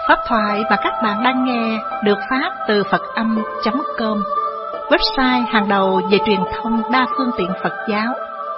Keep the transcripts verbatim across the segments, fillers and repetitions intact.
Pháp thoại mà các bạn đang nghe được phát từ Phật âm chấm com, website hàng đầu về truyền thông đa phương tiện Phật giáo.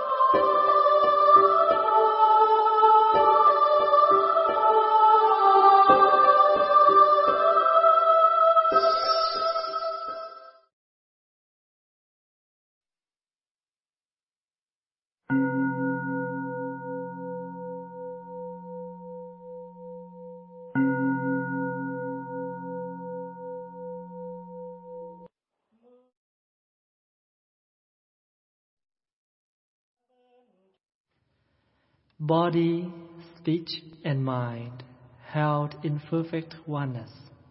Body, speech, and mind held in perfect oneness.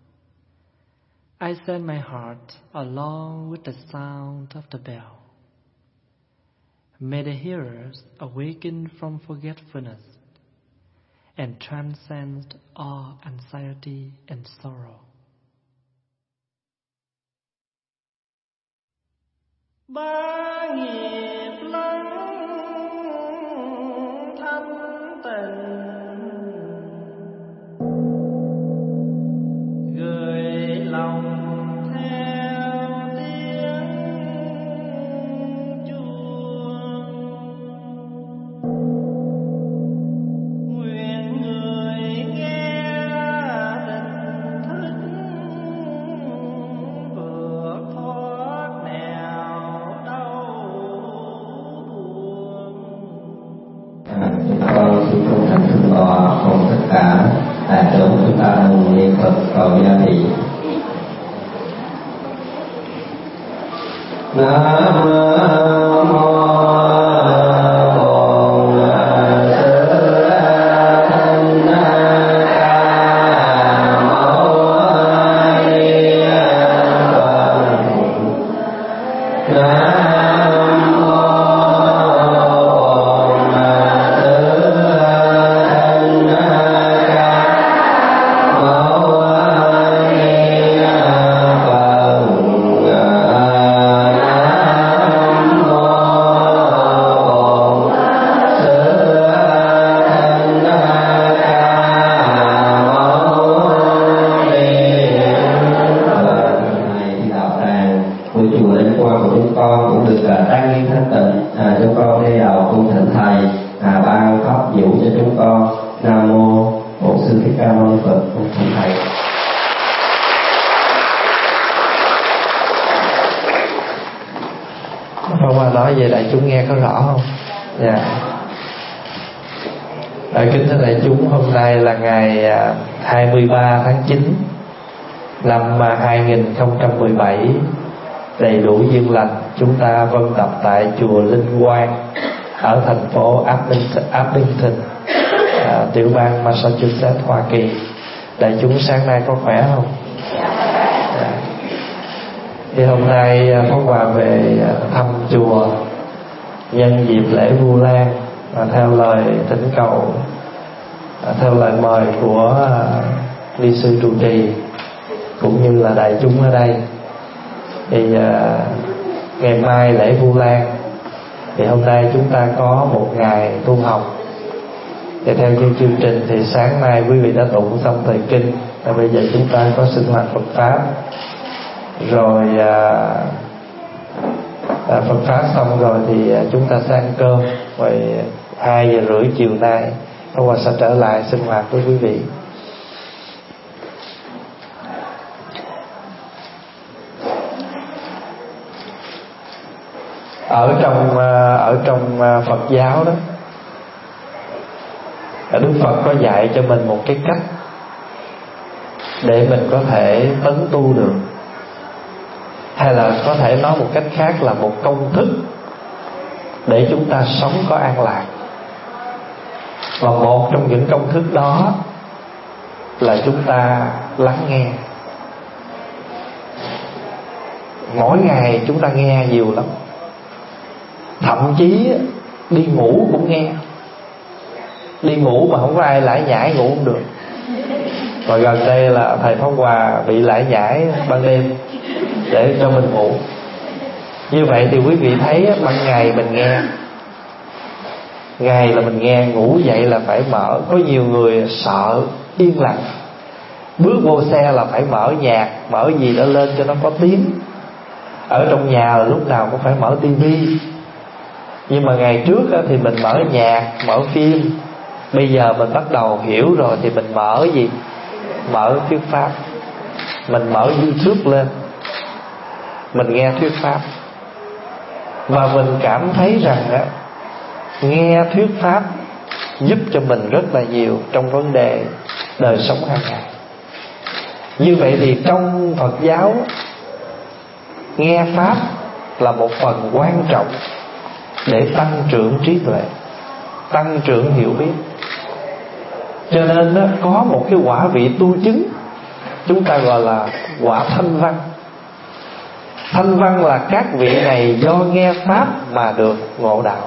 I send my heart along with the sound of the bell. May the hearers awaken from forgetfulness and transcend all anxiety and sorrow. Ba nghiệp lắng thanh tịnh, gửi lòng theo tiếng chuông. Nguyện người nghe tỉnh thức vượt thoát nẻo đau buồn. Chúng con xin cung thành thượng tọa cùng tất cả đại chúng chúng ta cùng niệm Phật cầu gia thị. Nam mô về đại chúng nghe có rõ không? Dạ. Dạ. Kính thưa đại chúng, hôm nay là ngày hai mươi ba tháng chín năm hai nghìn không trăm mười bảy, đầy đủ duyên lành. Chúng ta vân tập tại chùa Linh Quang ở thành phố Arlington, à, tiểu bang Massachusetts, Hoa Kỳ. Đại chúng sáng nay có khỏe không? Dạ. Thì hôm nay Pháp Hòa về thăm chùa nhân dịp lễ Vu Lan, và theo lời thỉnh cầu, theo lời mời của ni sư trụ trì cũng như là đại chúng ở đây, thì ngày mai lễ Vu Lan, thì hôm nay chúng ta có một ngày tu học. Thì theo như chương trình thì sáng nay quý vị đã tụng xong thời kinh, và bây giờ chúng ta có sinh hoạt Phật pháp, rồi à, à, Phật pháp xong rồi thì à, chúng ta sẽ ăn cơm, rồi hai giờ rưỡi chiều nay Pháp Hòa sẽ trở lại sinh hoạt với quý vị. Ở trong ở trong Phật giáo đó, Đức Phật có dạy cho mình một cái cách để mình có thể tấn tu được, hay là có thể nói một cách khác là một công thức để chúng ta sống có an lạc. Và một trong những công thức đó là chúng ta lắng nghe. Mỗi ngày chúng ta nghe nhiều lắm, thậm chí đi ngủ cũng nghe. Đi ngủ mà không có ai lải nhải ngủ không được. Và gần đây là thầy Pháp Hòa bị lải nhải ban đêm để cho mình ngủ. Như vậy thì quý vị thấy ban ngày mình nghe, ngày là mình nghe, ngủ dậy là phải mở. Có nhiều người sợ yên lặng, Bước vô xe là phải mở nhạc, mở gì đó lên cho nó có tiếng. Ở trong nhà là lúc nào cũng phải mở tivi. Nhưng mà ngày trước thì mình mở nhạc, mở phim. Bây giờ mình bắt đầu hiểu rồi thì mình mở gì? Mở thuyết pháp. Mình mở YouTube lên, mình nghe thuyết pháp. Và mình cảm thấy rằng á, nghe thuyết pháp giúp cho mình rất là nhiều trong vấn đề đời sống hàng ngày. Như vậy thì trong Phật giáo, nghe pháp là một phần quan trọng để tăng trưởng trí tuệ, tăng trưởng hiểu biết. Cho nên đó, có một cái quả vị tu chứng, chúng ta gọi là quả thanh văn. Thanh văn là các vị này do nghe pháp mà được ngộ đạo.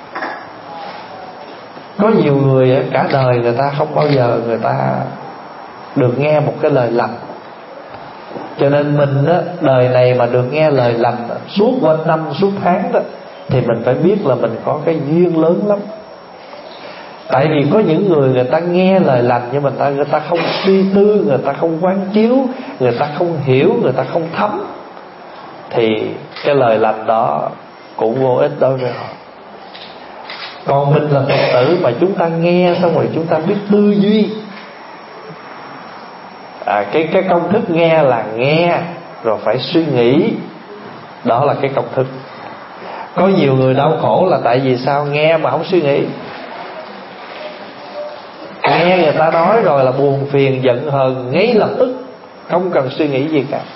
Có nhiều người cả đời người ta không bao giờ người ta được nghe một cái lời lành. Cho nên mình đó, đời này mà được nghe lời lành suốt quanh năm suốt tháng đó, thì mình phải biết là mình có cái duyên lớn lắm. Tại vì có những người người ta nghe lời lành, nhưng mà người ta, người ta không suy tư, người ta không quán chiếu, người ta không hiểu, người ta không thấm, thì cái lời lành đó cũng vô ích đối với họ. Còn mình là Phật tử mà chúng ta nghe xong rồi chúng ta biết tư duy. à, cái, cái công thức nghe là nghe rồi phải suy nghĩ. Đó là cái công thức. Có nhiều người đau khổ là tại vì sao? Nghe mà không suy nghĩ. Nghe người ta nói rồi là buồn phiền giận hờn ngay lập tức, không cần suy nghĩ gì cả.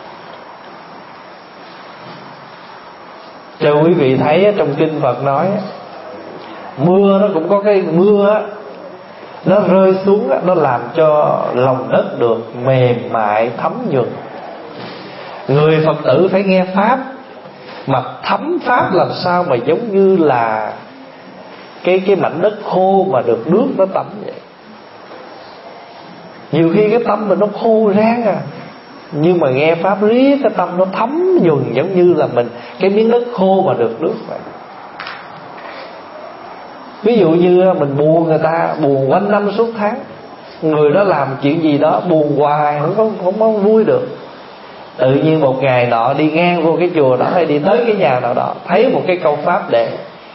Cho quý vị thấy trong kinh Phật nói, mưa nó cũng có cái mưa á, nó rơi xuống á, nó làm cho lòng đất được mềm mại thấm nhuần. Người Phật tử phải nghe pháp, mà thấm pháp làm sao mà giống như là cái cái mảnh đất khô mà được nước nó tẩm vậy. Nhiều khi cái tâm mình nó khô rang à, nhưng mà nghe pháp riết cái tâm nó thấm nhuần, giống như là mình cái miếng đất khô mà được nước vậy. Ví dụ như mình buồn, người ta buồn quanh năm suốt tháng, người đó làm chuyện gì đó buồn hoài, không có, không có vui được. Tự nhiên một ngày nọ đi ngang vô cái chùa đó, hay đi tới cái nhà nào đó, thấy một cái câu pháp để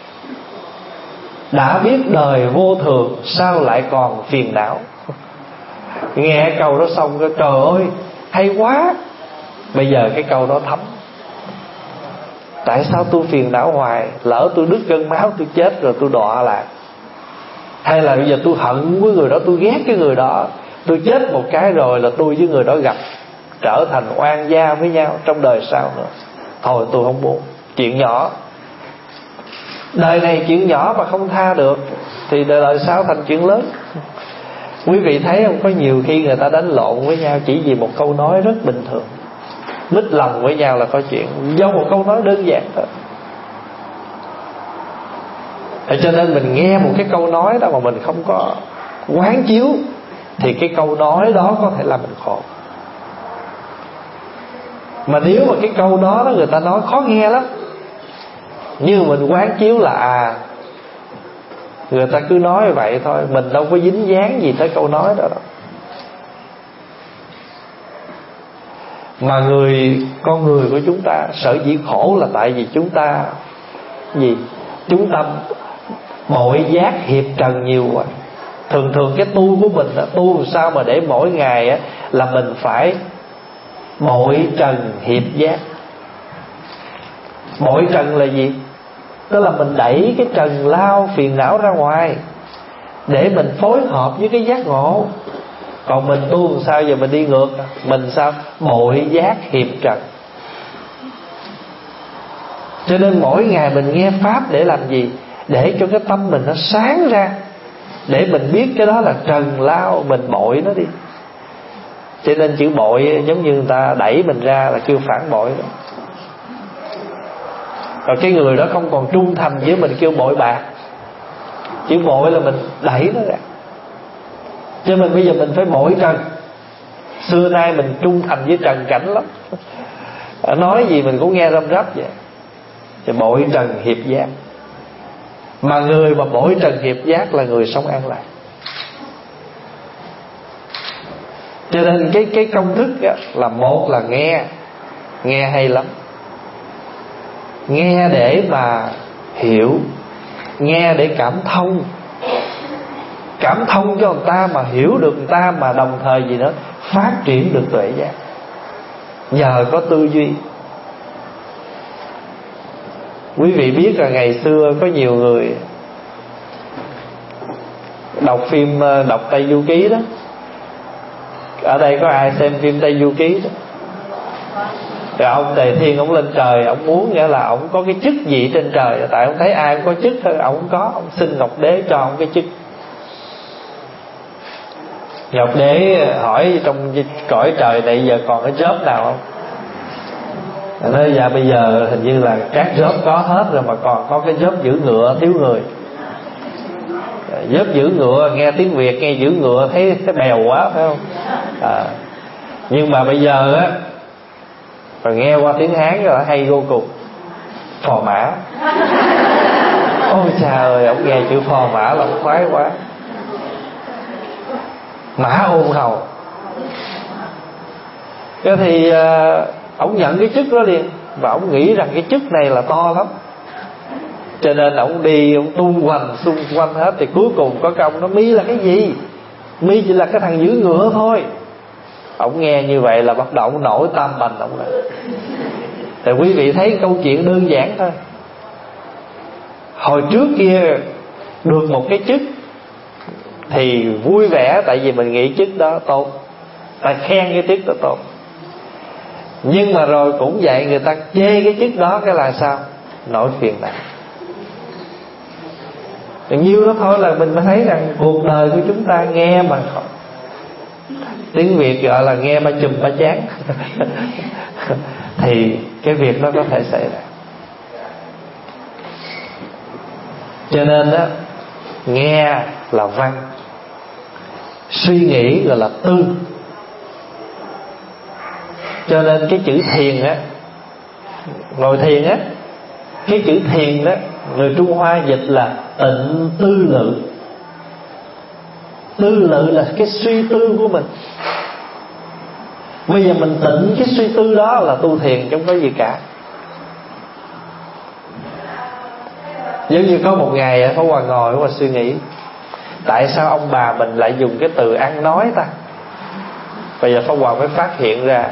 đã biết đời vô thường, sao lại còn phiền não. Nghe câu đó xong cái trời ơi hay quá. Bây giờ cái câu đó thấm. Tại sao tôi phiền não hoài? Lỡ tôi đứt gân máu tôi chết rồi tôi đọa lạc. Hay là bây giờ tôi hận với người đó, tôi ghét cái người đó, tôi chết một cái rồi là tôi với người đó gặp, trở thành oan gia với nhau trong đời sau nữa. Thôi tôi không muốn. Chuyện nhỏ, đời này chuyện nhỏ mà không tha được thì đời sau thành chuyện lớn. Quý vị thấy không, có nhiều khi người ta đánh lộn với nhau chỉ vì một câu nói rất bình thường. Mít lòng với nhau là có chuyện do một câu nói đơn giản thôi. Cho nên mình nghe một cái câu nói đó mà mình không có quán chiếu, thì cái câu nói đó có thể làm mình khổ. Mà nếu mà cái câu đó, đó người ta nói khó nghe lắm, nhưng mình quán chiếu là à, người ta cứ nói vậy thôi, mình đâu có dính dáng gì tới câu nói đó đâu. Mà người con người của chúng ta sở dĩ khổ là tại vì chúng ta gì? Chúng ta bội giác hiệp trần nhiều quá. Thường thường cái tu của mình tu làm sao mà để mỗi ngày á, là mình phải bội trần hiệp giác. Bội trần là gì? Tức là mình đẩy cái trần lao phiền não ra ngoài để mình phối hợp với cái giác ngộ. Còn mình tu làm sao giờ mình đi ngược? Mình sao? Bội giác hiệp trần. Cho nên mỗi ngày mình nghe pháp để làm gì? Để cho cái tâm mình nó sáng ra, để mình biết cái đó là trần lao, mình bội nó đi. Cho nên chữ bội giống như người ta đẩy mình ra là kêu phản bội đó. Còn cái người đó không còn trung thành với mình kêu bội bạc. Chữ bội là mình đẩy nó ra. Cho nên bây giờ mình phải bội trần. Xưa nay mình trung thành với trần cảnh lắm, nói gì mình cũng nghe răm rắp vậy. Thì bội trần hiệp giác. Mà người mà bội trần hiệp giác là người sống an lạc. Cho nên cái cái công thức á, là một là nghe, nghe hay lắm, nghe để mà hiểu, nghe để cảm thông, cảm thông cho người ta mà hiểu được người ta, mà đồng thời gì nữa phát triển được tuệ giác nhờ có tư duy. Quý vị biết là ngày xưa có nhiều người đọc phim, đọc Tây Du Ký đó. Ở đây có ai xem phim Tây Du Ký đó? Rồi ông Tề Thiên ông lên trời, ông muốn nghĩa là ông có cái chức gì trên trời, tại ông thấy ai cũng có chức thôi, ông không có, ông xin Ngọc Đế cho ông cái chức. Ngọc Đế hỏi trong cõi trời này giờ còn cái job nào không? Nói dạ bây giờ hình như là các job có hết rồi, mà còn có cái job giữ ngựa thiếu người. Job giữ ngựa, nghe tiếng Việt nghe giữ ngựa thấy, thấy bèo quá phải không? À, nhưng mà bây giờ á, rồi nghe qua tiếng Hán rồi hay vô cùng, phò mã. Ôi trời ơi, ông nghe chữ phò mã là ông khoái quá. Mã ôn hầu. Cái thì uh, ông nhận cái chức đó liền, và ông nghĩ rằng cái chức này là to lắm, cho nên ông đi ông tung hoành xung quanh hết. Thì cuối cùng có cái ông nói: mi là cái gì? Mi chỉ là cái thằng giữ ngựa thôi. Ông nghe như vậy là bắt đầu ông nổi tam bành ông lại. Thì quý vị thấy câu chuyện đơn giản thôi. Hồi trước kia được một cái chức thì vui vẻ, tại vì mình nghĩ chức đó tốt, ta khen cái chức đó tốt. Nhưng mà rồi cũng vậy, người ta chê cái chức đó cái là sao? Nỗi phiền não. Nhiêu đó thôi là mình mới thấy rằng cuộc đời của chúng ta nghe mà không. Tiếng Việt gọi là nghe ba chùm ba chán. Thì cái việc đó có thể xảy ra. Cho nên đó, nghe là văn, suy nghĩ gọi là tư. Cho nên cái chữ thiền á, ngồi thiền á, cái chữ thiền đó người Trung Hoa dịch là tịnh tư lự. Tư lự là cái suy tư của mình. Bây giờ mình tịnh cái suy tư đó là tu thiền, chứ không có gì cả. Giống như có một ngày Pháp Hòa ngồi và suy nghĩ, tại sao ông bà mình lại dùng cái từ ăn nói ta? Bây giờ Pháp Hòa mới phát hiện ra,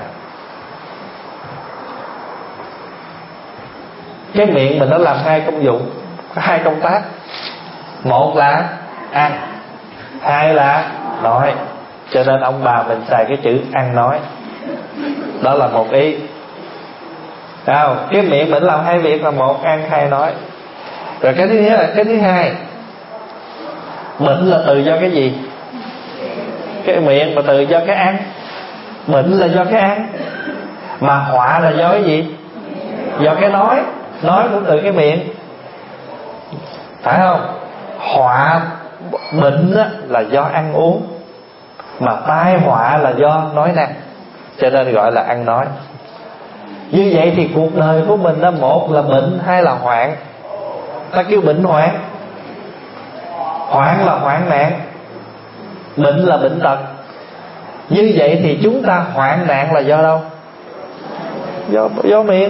cái miệng mình nó làm hai công dụng, có hai công tác. Một là ăn, hai là nói. Cho nên ông bà mình xài cái chữ ăn nói. Đó là một ý. Không, cái miệng mình làm hai việc là một ăn hai nói. Rồi cái thứ nhất là cái thứ hai, bệnh là từ do cái gì? Cái miệng, mà từ do cái ăn. Bệnh là do cái ăn, mà họa là do cái gì? Do cái nói. Nói cũng từ cái miệng, phải không? Họa bệnh là do ăn uống, mà tai họa là do nói năng. Cho nên gọi là ăn nói. Như vậy thì cuộc đời của mình đó, một là bệnh, hai là hoạn. Ta kêu bệnh hoạn. Hoạn là hoạn nạn, bệnh là bệnh tật. Như vậy thì chúng ta hoạn nạn là do đâu? Do, do miệng.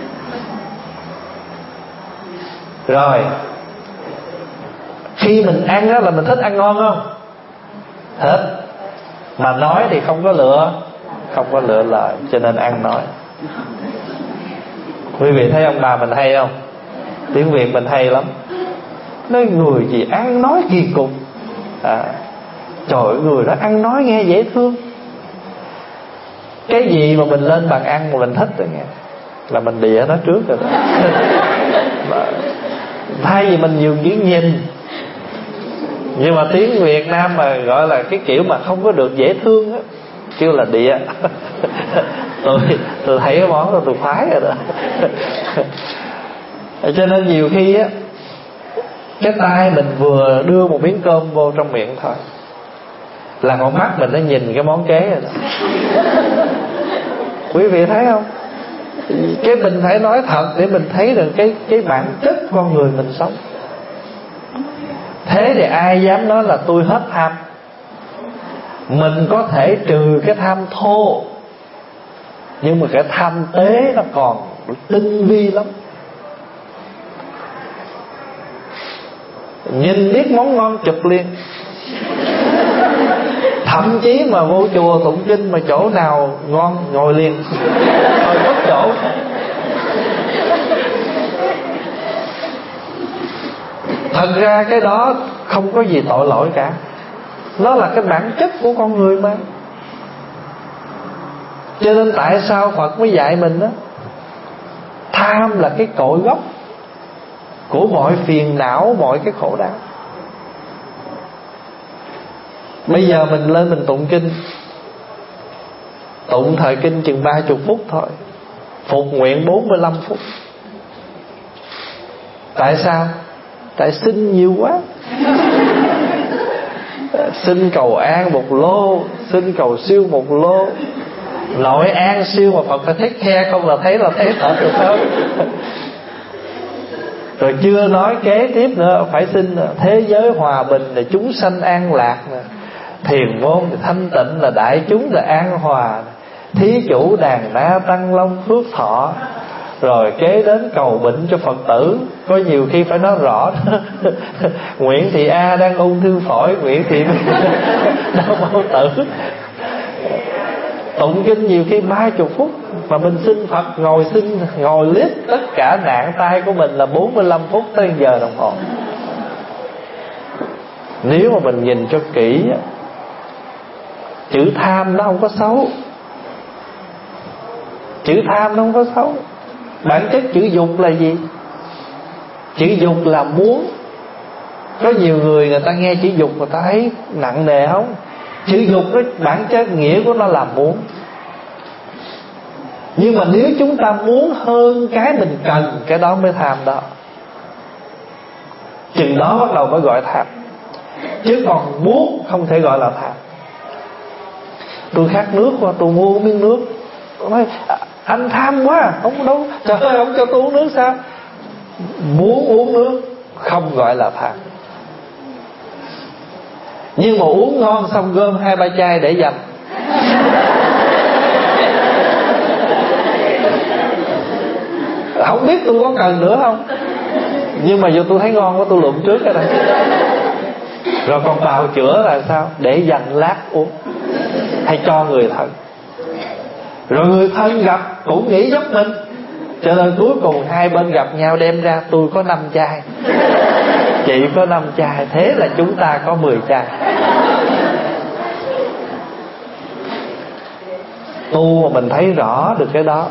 Rồi khi mình ăn đó là mình thích ăn ngon không? Thích. Mà nói thì không có lựa, không có lựa lời, cho nên ăn nói. Quý vị thấy ông bà mình hay không? Tiếng Việt mình hay lắm. Nói người gì ăn nói kỳ cục à, trời ơi, người đó ăn nói nghe dễ thương. Cái gì mà mình lên bàn ăn mà mình thích rồi nghe, là mình đĩa nó trước rồi đó. Thay vì mình nhiều chữ nhìn. Nhưng mà tiếng Việt Nam mà gọi là cái kiểu mà không có được dễ thương á, kêu là địa. tôi, tôi thấy cái món đó tôi khoái rồi đó. Cho nên nhiều khi á, cái tay mình vừa đưa một miếng cơm vô trong miệng thôi là con mắt mình nó nhìn cái món kế rồi đó. Quý vị thấy không? Cái mình phải nói thật để mình thấy được cái cái bản chất con người mình sống. Thế thì ai dám nói là tôi hết tham? Mình có thể trừ cái tham thô, nhưng mà cái tham tế nó còn tinh vi lắm. Nhìn biết món ngon chụp liền. Thậm chí mà vô chùa tụng kinh mà chỗ nào ngon ngồi liền, thôi mất chỗ. Thật ra cái đó không có gì tội lỗi cả. Nó là cái bản chất của con người mà. Cho nên tại sao Phật mới dạy mình đó, tham là cái cội gốc của mọi phiền não, mọi cái khổ đau. Bây giờ mình lên mình tụng kinh, tụng thời kinh chừng ba chục phút thôi, phục nguyện bốn mươi lăm phút. Tại sao? Tại xin nhiều quá. Xin cầu an một lô, xin cầu siêu một lô. Nội an siêu mà Phật phải take care, không là thấy là thấy thật được hơn. Rồi chưa nói kế tiếp nữa, phải xin thế giới hòa bình là chúng sanh an lạc nè, thiền môn thì thanh tịnh là đại chúng là an hòa, thí chủ đàn na tăng long phước thọ. Rồi kế đến cầu bệnh cho Phật tử. Có nhiều khi phải nói rõ. Nguyễn Thị A đang ung thư phổi, Nguyễn Thị đau bao tử. Tụng kinh nhiều khi ba chục phút, mà mình xin Phật ngồi xin ngồi list tất cả nạn tai của mình là bốn mươi lăm phút tới giờ đồng hồ. Nếu mà mình nhìn cho kỹ, chữ tham nó không có xấu. Chữ tham nó không có xấu. Bản chất chữ dục là gì? Chữ dục là muốn. Có nhiều người người ta nghe chữ dục người ta thấy nặng nề không? Chữ dục đó, bản chất nghĩa của nó là muốn. Nhưng mà nếu chúng ta muốn hơn cái mình cần, cái đó mới tham đó. Chừng đó bắt đầu mới gọi tham. Chứ còn muốn không thể gọi là tham. Tôi khát nước qua, tôi mua miếng nước, tôi nói anh tham quá, không đâu, trời ơi không cho tôi uống nước sao? Muốn uống nước không gọi là tham. Nhưng mà uống ngon xong gom hai ba chai để dành. Không biết tôi có cần nữa không, nhưng mà dù tôi thấy ngon quá tôi lượm trước cái này. Rồi còn bào chữa là sao? Để dành lát uống, hay cho người thân. Rồi người thân gặp cũng nghĩ giúp mình, cho nên cuối cùng hai bên gặp nhau đem ra, tôi có năm chai, chị có năm chai, thế là chúng ta có mười chai. Tu mà mình thấy rõ được cái đó,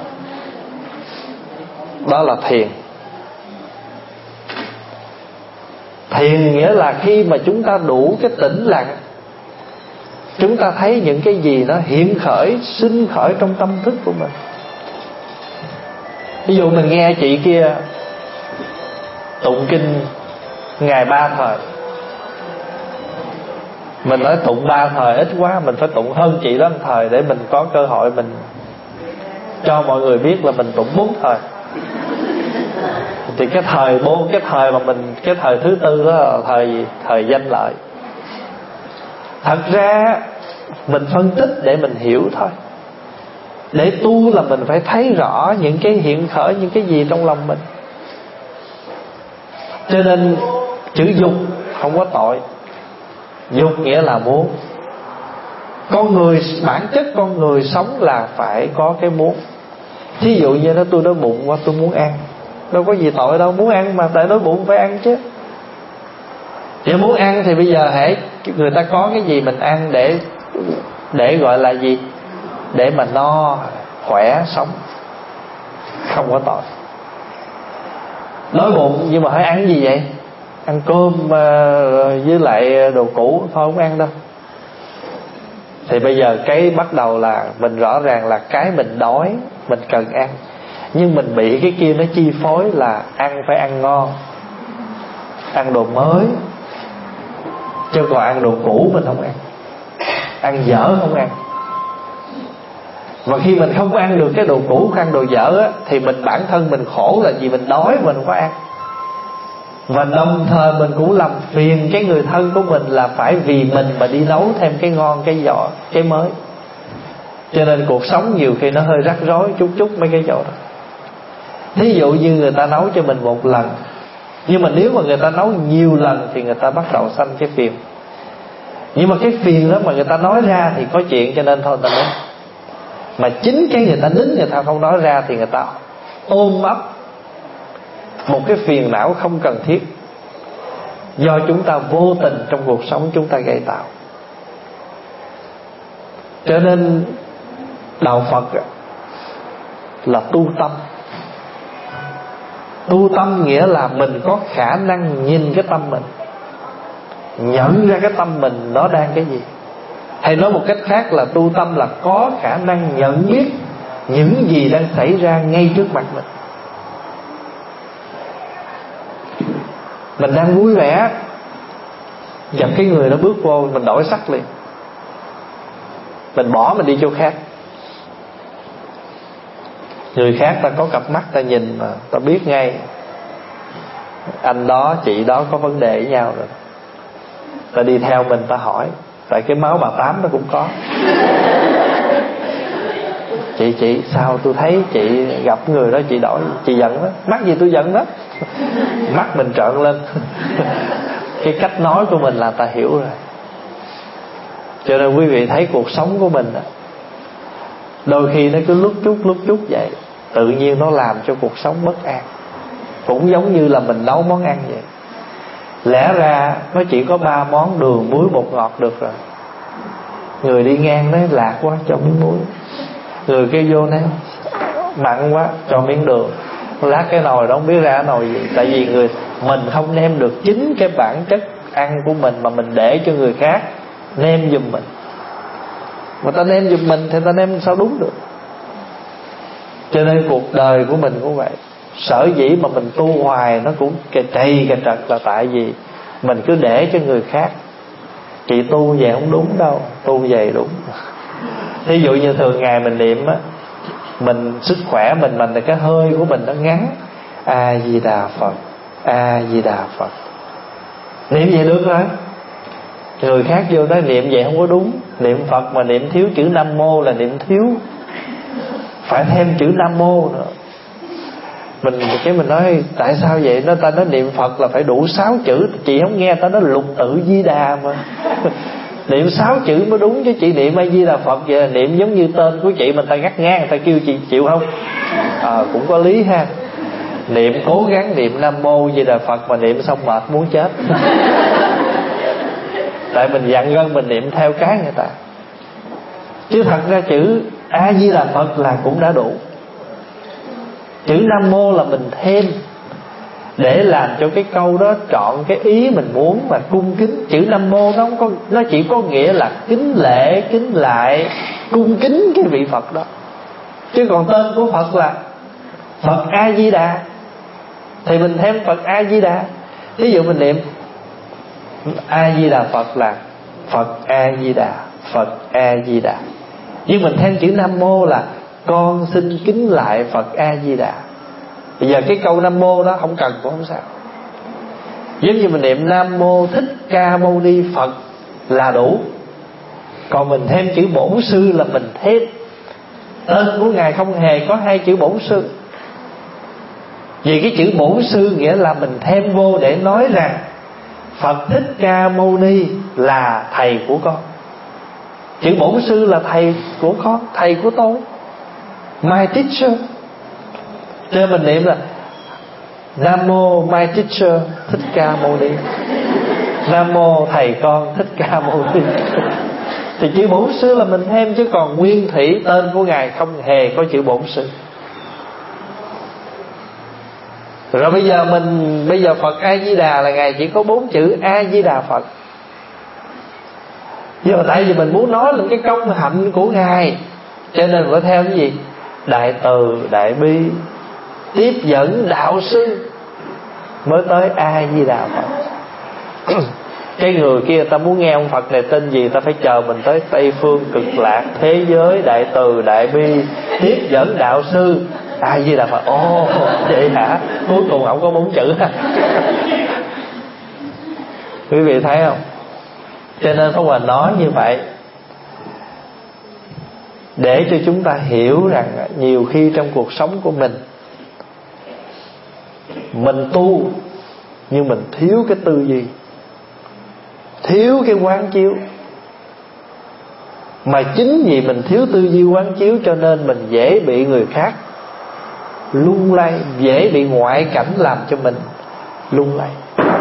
đó là thiền. Thiền nghĩa là khi mà chúng ta đủ cái tĩnh lặng, chúng ta thấy những cái gì nó hiện khởi, sinh khởi trong tâm thức của mình. Ví dụ mình nghe chị kia tụng kinh ngày ba thời, mình nói tụng ba thời ít quá, mình phải tụng hơn chị đó một thời, để mình có cơ hội mình cho mọi người biết là mình tụng bốn thời. Thì cái thời bốn cái thời mà mình cái thời thứ tư đó là thời gì? Thời danh lợi. Thật ra mình phân tích để mình hiểu thôi. Để tu là mình phải thấy rõ những cái hiện khởi, những cái gì trong lòng mình. Cho nên chữ dục không có tội. Dục nghĩa là muốn. Con người, bản chất con người sống là phải có cái muốn. Thí dụ như nó tôi đói bụng quá, tôi muốn ăn, đâu có gì tội đâu, muốn ăn mà, tại đói bụng phải ăn chứ. Nếu muốn ăn thì bây giờ hãy người ta có cái gì mình ăn để để gọi là gì? Để mà no, khỏe, sống, không có tội. Đói bụng nhưng mà hãy ăn gì vậy? Ăn cơm với lại đồ cũ thôi, không ăn đâu. Thì bây giờ cái bắt đầu là mình rõ ràng là cái mình đói, mình cần ăn, nhưng mình bị cái kia nó chi phối là ăn phải ăn ngon, ăn đồ mới, chứ còn ăn đồ cũ mình không ăn, ăn dở không ăn. Và khi mình không ăn được cái đồ cũ, ăn đồ dở á, thì mình bản thân mình khổ là vì mình đói mình không có ăn. Và đồng thời mình cũng làm phiền cái người thân của mình là phải vì mình mà đi nấu thêm cái ngon, cái giỏ, cái mới. Cho nên cuộc sống nhiều khi nó hơi rắc rối chút chút mấy cái chỗ đó. Thí dụ như người ta nấu cho mình một lần, nhưng mà nếu mà người ta nấu nhiều lần thì người ta bắt đầu sanh cái phiền. Nhưng mà cái phiền đó mà người ta nói ra thì có chuyện, cho nên thôi ta nói. Mà chính cái người ta nín, người ta không nói ra thì người ta ôm ấp một cái phiền não không cần thiết, do chúng ta vô tình trong cuộc sống chúng ta gây tạo. Cho nên đạo Phật là tu tâm. Tu tâm nghĩa là mình có khả năng nhìn cái tâm mình, nhận ra cái tâm mình nó đang cái gì. Hay nói một cách khác là tu tâm là có khả năng nhận biết những gì đang xảy ra ngay trước mặt mình. Mình đang vui vẻ, gặp cái người nó bước vô, mình đổi sắc liền, mình bỏ mình đi chỗ khác. Người khác ta có cặp mắt ta nhìn mà ta biết ngay anh đó chị đó có vấn đề với nhau rồi. Ta đi theo mình ta hỏi, tại cái máu bà Tám nó cũng có. Chị chị sao tôi thấy chị gặp người đó chị đổi, chị giận đó. Mắc gì tôi giận đó. Mắt mình trợn lên. Cái cách nói của mình là ta hiểu rồi. Cho nên quý vị thấy cuộc sống của mình đó, đôi khi nó cứ lúc chút lúc chút vậy, tự nhiên nó làm cho cuộc sống bất an. Cũng giống như là mình nấu món ăn vậy. Lẽ ra nó chỉ có ba món đường, muối, bột ngọt được rồi. Người đi ngang nói lạc quá cho miếng muối, người kia vô nói mặn quá cho miếng đường. Lát cái nồi đó không biết ra cái nồi gì. Tại vì người mình không nêm được chính cái bản chất ăn của mình, mà mình để cho người khác nêm giùm mình. Mà ta nêm giùm mình thì ta nêm sao đúng được. Cho nên cuộc đời của mình cũng vậy. Sở dĩ mà mình tu hoài nó cũng cà trầy cà trật là tại vì mình cứ để cho người khác. Chị tu về không đúng đâu, tu về đúng. Thí dụ như thường ngày mình niệm á, mình sức khỏe mình mình là cái hơi của mình nó ngắn. A Di Đà Phật, A Di Đà Phật, niệm vậy được rồi. Người khác vô nói niệm vậy không có đúng. Niệm Phật mà niệm thiếu chữ Nam Mô là niệm thiếu, phải thêm chữ Nam Mô nữa. Mình cái mình nói tại sao vậy? Nó ta nói niệm Phật là phải đủ sáu chữ. Chị không nghe ta nói lục tự Di Đà mà. Niệm sáu chữ mới đúng chứ. Chị niệm A Di Đà Phật vậy là niệm giống như tên của chị mình ta gắt ngang, người ta kêu chị chịu không? À, cũng có lý ha. Niệm cố gắng niệm Nam Mô Di Đà Phật mà niệm xong mệt muốn chết. Tại mình dặn gân mình niệm theo cái người ta. Chứ thật ra chữ A Di Đà Phật là cũng đã đủ. Chữ Nam Mô là mình thêm để làm cho cái câu đó trọn cái ý mình muốn và cung kính. Chữ Nam Mô nó không có, nó chỉ có nghĩa là kính lễ, kính lại, cung kính cái vị Phật đó. Chứ còn tên của Phật là Phật A Di Đà thì mình thêm Phật A Di Đà. Ví dụ mình niệm A Di Đà Phật là Phật A Di Đà, Phật A Di Đà. Nhưng mình thêm chữ Nam Mô là con xin kính lại Phật A Di Đà. Bây giờ cái câu Nam Mô đó không cần cũng không sao. Giống như mình niệm Nam Mô Thích Ca Mâu Ni Phật là đủ. Còn mình thêm chữ Bổn Sư là mình thêm. Tên của Ngài không hề có hai chữ Bổn Sư. Vì cái chữ Bổn Sư nghĩa là mình thêm vô để nói rằng Phật Thích Ca Mâu Ni là thầy của con. Chữ Bổn Sư là thầy của con, thầy của tôi, my teacher. Cho nên mình niệm là Nam Mô my teacher Thích Ca Mâu Ni, Nam Mô thầy con Thích Ca Mâu Ni. Thì chữ Bổn Sư là mình thêm, chứ còn nguyên thủy tên của Ngài không hề có chữ Bổn Sư. Rồi bây giờ mình bây giờ Phật A Di Đà là Ngài chỉ có bốn chữ A Di Đà Phật. Nhưng mà tại vì mình muốn nói lên cái công hạnh của Ngài, cho nên phải theo cái gì? Đại từ, đại bi, tiếp dẫn đạo sư, mới tới A Di Đà Phật. Cái người kia ta muốn nghe ông Phật này tên gì, ta phải chờ mình tới Tây Phương Cực Lạc, thế giới, đại từ, đại bi, tiếp dẫn đạo sư, A Di Đà Phật. Ồ vậy hả? Cuối cùng ông có bốn chữ. Quý vị thấy không? Cho nên Pháp Hòa nói như vậy để cho chúng ta hiểu rằng nhiều khi trong cuộc sống của mình, mình tu nhưng mình thiếu cái tư duy, thiếu cái quán chiếu. Mà chính vì mình thiếu tư duy quán chiếu cho nên mình dễ bị người khác lung lay, dễ bị ngoại cảnh làm cho mình lung lay.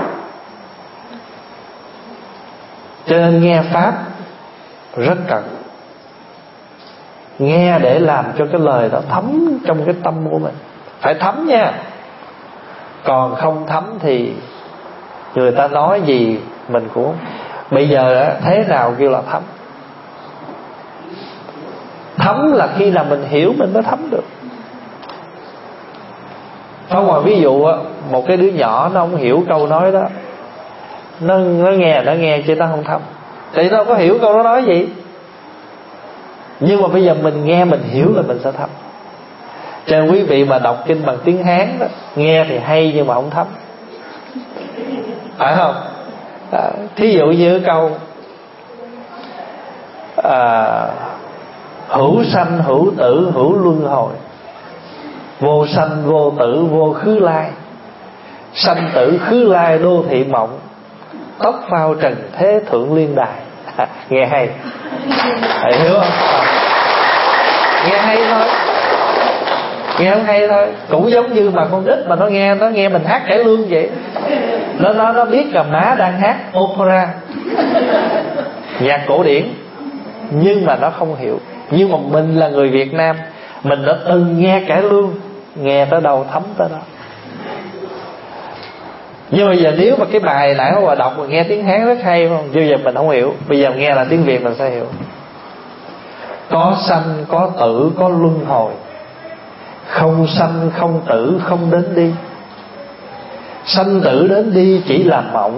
Cho nên nghe Pháp rất cần. Nghe để làm cho cái lời đó thấm trong cái tâm của mình. Phải thấm nha. Còn không thấm thì người ta nói gì mình cũng. Bây giờ thế nào kêu là thấm? Thấm là khi nào mình hiểu mình mới thấm được. Pháp Hòa ví dụ một cái đứa nhỏ nó không hiểu câu nói đó, Nó, nó nghe nó nghe chứ nó không thấm. Thì nó có hiểu câu nó nói gì. Nhưng mà bây giờ mình nghe mình hiểu là mình sẽ thấm. Cho nên quý vị mà đọc kinh bằng tiếng Hán đó, nghe thì hay nhưng mà không thấm, phải không? À, thí dụ như câu à, hữu sanh hữu tử hữu luân hồi, vô sanh vô tử vô khứ lai, sanh tử khứ lai đô thị mộng, tóc phao trần thế thượng liên đài. À, nghe hay, thầy hiểu không? À, nghe hay thôi, nghe không hay thôi. Cũng giống như mà con nít mà nó nghe nó nghe mình hát cải lương vậy, nó nó nó biết là má đang hát opera, nhạc cổ điển, nhưng mà nó không hiểu. Nhưng mà mình là người Việt Nam, mình đã từng nghe cải lương, nghe tới đâu thấm tới đó. Nhưng bây giờ nếu mà cái bài nãy mà đọc mà nghe tiếng Hán rất hay không? Bây giờ mình không hiểu. Bây giờ nghe là tiếng Việt mình sẽ hiểu. Có sanh, có tử, có luân hồi, không sanh, không tử, không đến đi. Sanh tử đến đi chỉ là mộng,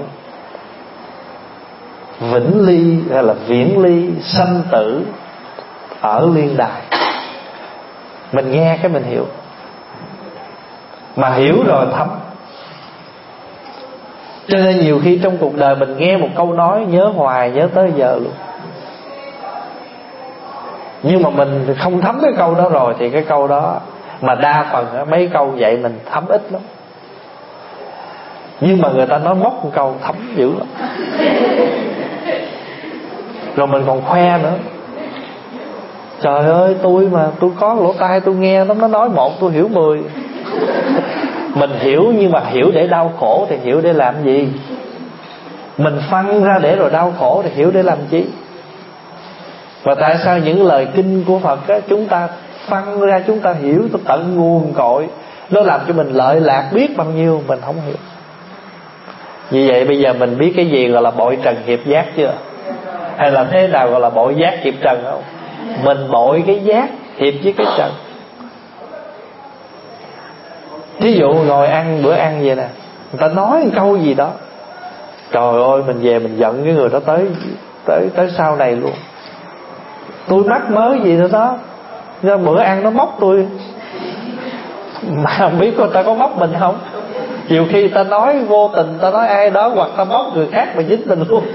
vĩnh ly hay là viễn ly, sanh tử ở liên đài. Mình nghe cái mình hiểu. Mà hiểu rồi thấm. Cho nên nhiều khi trong cuộc đời mình nghe một câu nói nhớ hoài, nhớ tới giờ luôn. Nhưng mà mình không thấm cái câu đó rồi thì cái câu đó, mà đa phần mấy câu vậy mình thấm ít lắm. Nhưng mà người ta nói móc một câu thấm dữ lắm. Rồi mình còn khoe nữa. Trời ơi, tôi mà tôi có lỗ tai tôi nghe nó nó nói một tôi hiểu mười. Mình hiểu nhưng mà hiểu để đau khổ thì hiểu để làm gì? Mình phân ra để rồi đau khổ thì hiểu để làm chi? Và tại sao những lời kinh của Phật á, chúng ta phân ra chúng ta hiểu tới tận nguồn cội, nó làm cho mình lợi lạc biết bao nhiêu mình không hiểu. Như vậy bây giờ mình biết cái gì gọi là bội trần hiệp giác chưa? Hay là thế nào gọi là bội giác hiệp trần không? Mình bội cái giác hiệp với cái trần. Ví dụ ngồi ăn bữa ăn vậy nè, người ta nói một câu gì đó, trời ơi mình về mình giận cái người đó tới tới tới sau này luôn. Tôi mắc mớ gì nữa đó, ra bữa ăn nó móc tôi, mà không biết người ta có móc mình không. Nhiều khi ta nói vô tình, ta nói ai đó hoặc ta móc người khác mà dính mình luôn.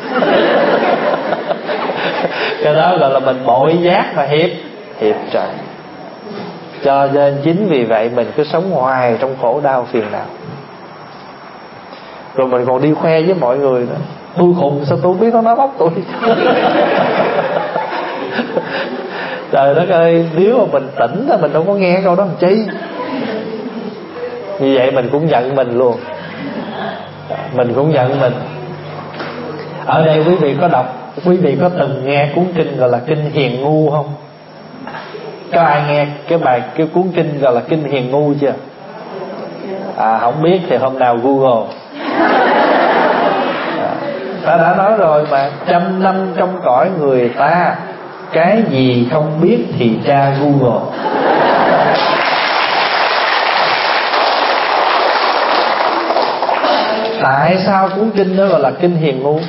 Cái đó gọi là mình bội giác và hiệp hiệp trần. Cho nên chính vì vậy mình cứ sống hoài trong khổ đau phiền não. Rồi mình còn đi khoe với mọi người nữa, tôi khùng sao tôi biết nó nói bóc tôi. Trời đất ơi, nếu mà mình tỉnh thì mình đâu có nghe câu đó làm chi. Như vậy mình cũng giận mình luôn. Mình cũng giận mình. Ở đây quý vị có đọc, quý vị có từng nghe cuốn kinh gọi là Kinh Hiền Ngu không? Có ai nghe cái bài cái cuốn kinh gọi là Kinh Hiền Ngu chưa? À không biết thì hôm nào Google. À, ta đã nói rồi mà, trăm năm trong cõi người ta, cái gì không biết thì tra Google. Tại sao cuốn kinh đó gọi là Kinh Hiền Ngu?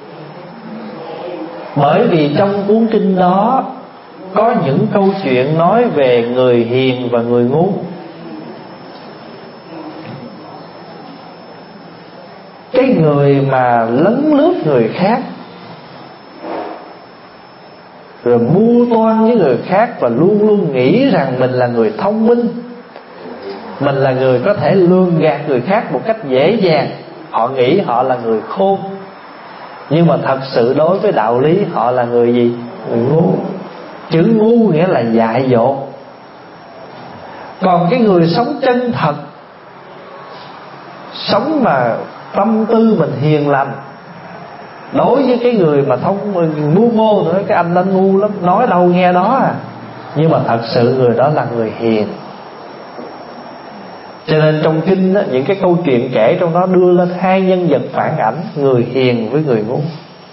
Bởi vì trong cuốn kinh đó có những câu chuyện nói về người hiền và người ngu. Cái người mà lấn lướt người khác, rồi mưu toan với người khác, và luôn luôn nghĩ rằng mình là người thông minh, mình là người có thể lường gạt người khác một cách dễ dàng. Họ nghĩ họ là người khôn, nhưng mà thật sự đối với đạo lý họ là người gì? Người ngu. Chữ ngu nghĩa là dại dột. Còn cái người sống chân thật, sống mà tâm tư mình hiền lành, đối với cái người mà thông mưu mô nữa, cái anh đó ngu lắm, nói đâu nghe đó à. Nhưng mà thật sự người đó là người hiền. Cho nên trong kinh đó, những cái câu chuyện kể trong đó đưa lên hai nhân vật phản ảnh, người hiền với người ngu.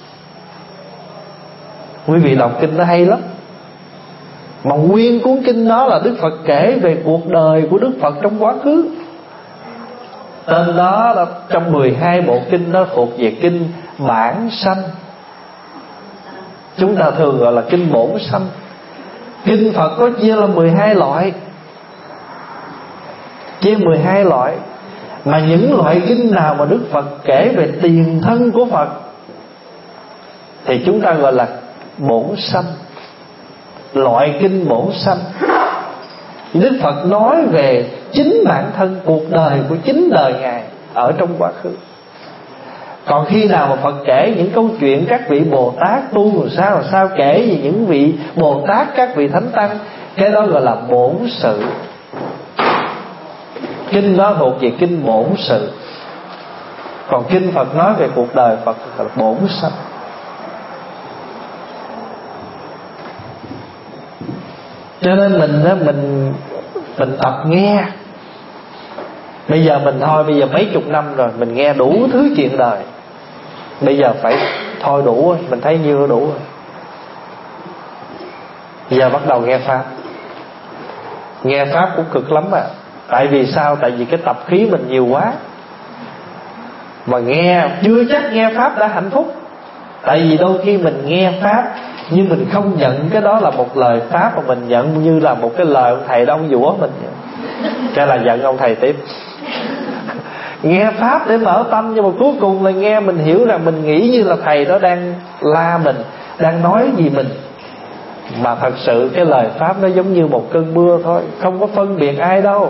Quý vị đọc kinh nó hay lắm. Mà nguyên cuốn kinh đó là Đức Phật kể về cuộc đời của Đức Phật trong quá khứ. Tên đó là trong mười hai bộ kinh đó thuộc về kinh Bản Sanh. Chúng ta thường gọi là kinh Bổn Sanh. Kinh Phật có chia là mười hai loại, chia mười hai loại. Mà những loại kinh nào mà Đức Phật kể về tiền thân của Phật thì chúng ta gọi là Bổn Sanh, loại kinh Bổn Sanh. Đức Phật nói về chính bản thân, cuộc đời của chính đời Ngài ở trong quá khứ. Còn khi nào mà Phật kể những câu chuyện các vị Bồ Tát tu làm sao làm sao, kể về những vị Bồ Tát, các vị Thánh Tăng, cái đó gọi là bổn sự. Kinh đó thuộc về kinh bổn sự. Còn kinh Phật nói về cuộc đời Phật là bổn sanh. Cho nên mình đó, mình mình tập nghe. Bây giờ mình thôi, bây giờ mấy chục năm rồi, mình nghe đủ thứ chuyện đời. Bây giờ phải thôi đủ rồi, mình thấy nhiêu đủ rồi. Bây giờ bắt đầu nghe Pháp. Nghe Pháp cũng cực lắm à. Tại vì sao? Tại vì cái tập khí mình nhiều quá. Mà nghe, chưa chắc nghe Pháp đã hạnh phúc. Tại vì đôi khi mình nghe Pháp nhưng mình không nhận cái đó là một lời Pháp, mà mình nhận như là một cái lời ông thầy đó ông dũa mình, cái là giận ông thầy tiếp. Nghe Pháp để mở tâm, nhưng mà cuối cùng là nghe mình hiểu rằng mình nghĩ như là thầy đó đang la mình, đang nói gì mình. Mà thật sự cái lời Pháp nó giống như một cơn mưa thôi, không có phân biệt ai đâu.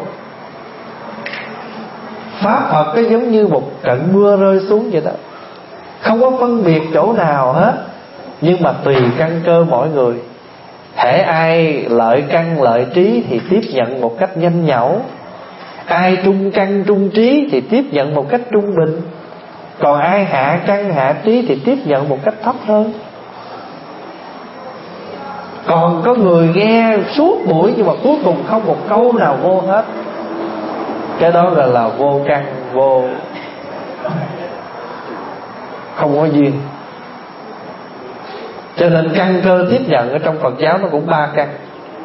Pháp Phật nó giống như một trận mưa rơi xuống vậy đó, không có phân biệt chỗ nào hết. Nhưng mà tùy căn cơ mỗi người. Hễ ai lợi căn lợi trí thì tiếp nhận một cách nhanh nhẩu, ai trung căn trung trí thì tiếp nhận một cách trung bình, còn ai hạ căn hạ trí thì tiếp nhận một cách thấp hơn. Còn có người nghe suốt buổi nhưng mà cuối cùng không một câu nào vô hết. Cái đó gọi là vô căn, vô không có duyên. Cho nên căn cơ tiếp nhận ở trong Phật giáo nó cũng ba căn.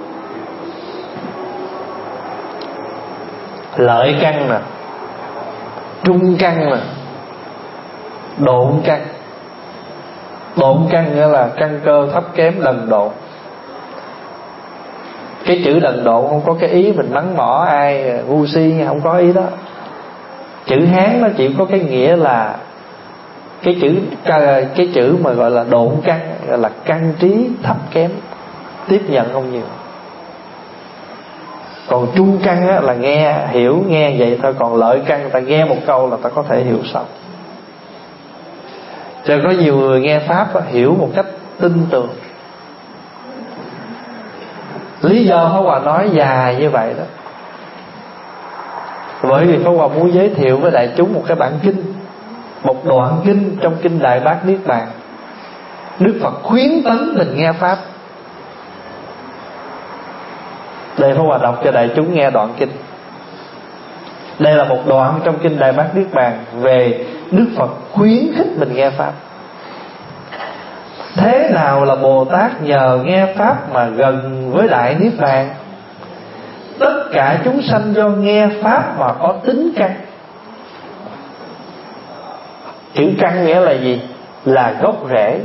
Lợi căn nè, trung căn nè, độn căn. Độn căn nghĩa là căn cơ thấp kém, đần độn. Cái chữ đần độn không có cái ý mình mắng mỏ ai ngu si, không có ý đó. Chữ Hán nó chỉ có cái nghĩa là cái chữ cái chữ mà gọi là độn căn, gọi là căn trí thấp kém, tiếp nhận không nhiều. Còn trung căn á, là nghe hiểu nghe vậy thôi. Còn lợi căn người ta nghe một câu là ta có thể hiểu xong. Cho có nhiều người nghe Pháp á, hiểu một cách tin tưởng. Lý do Pháp Hòa nói dài như vậy đó, bởi vì Pháp Hòa muốn giới thiệu với đại chúng một cái bản kinh, một đoạn kinh trong kinh Đại Bát Niết Bàn. Đức Phật khuyến tấn mình nghe Pháp. Đây Pháp Hòa đọc cho đại chúng nghe đoạn kinh. Đây là một đoạn trong kinh Đại Bát Niết Bàn về Đức Phật khuyến khích mình nghe Pháp. Thế nào là Bồ Tát nhờ nghe Pháp mà gần với Đại Niết Bàn? Tất cả chúng sanh do nghe Pháp mà có tính căn. Chữ căn nghĩa là gì? Là gốc rễ.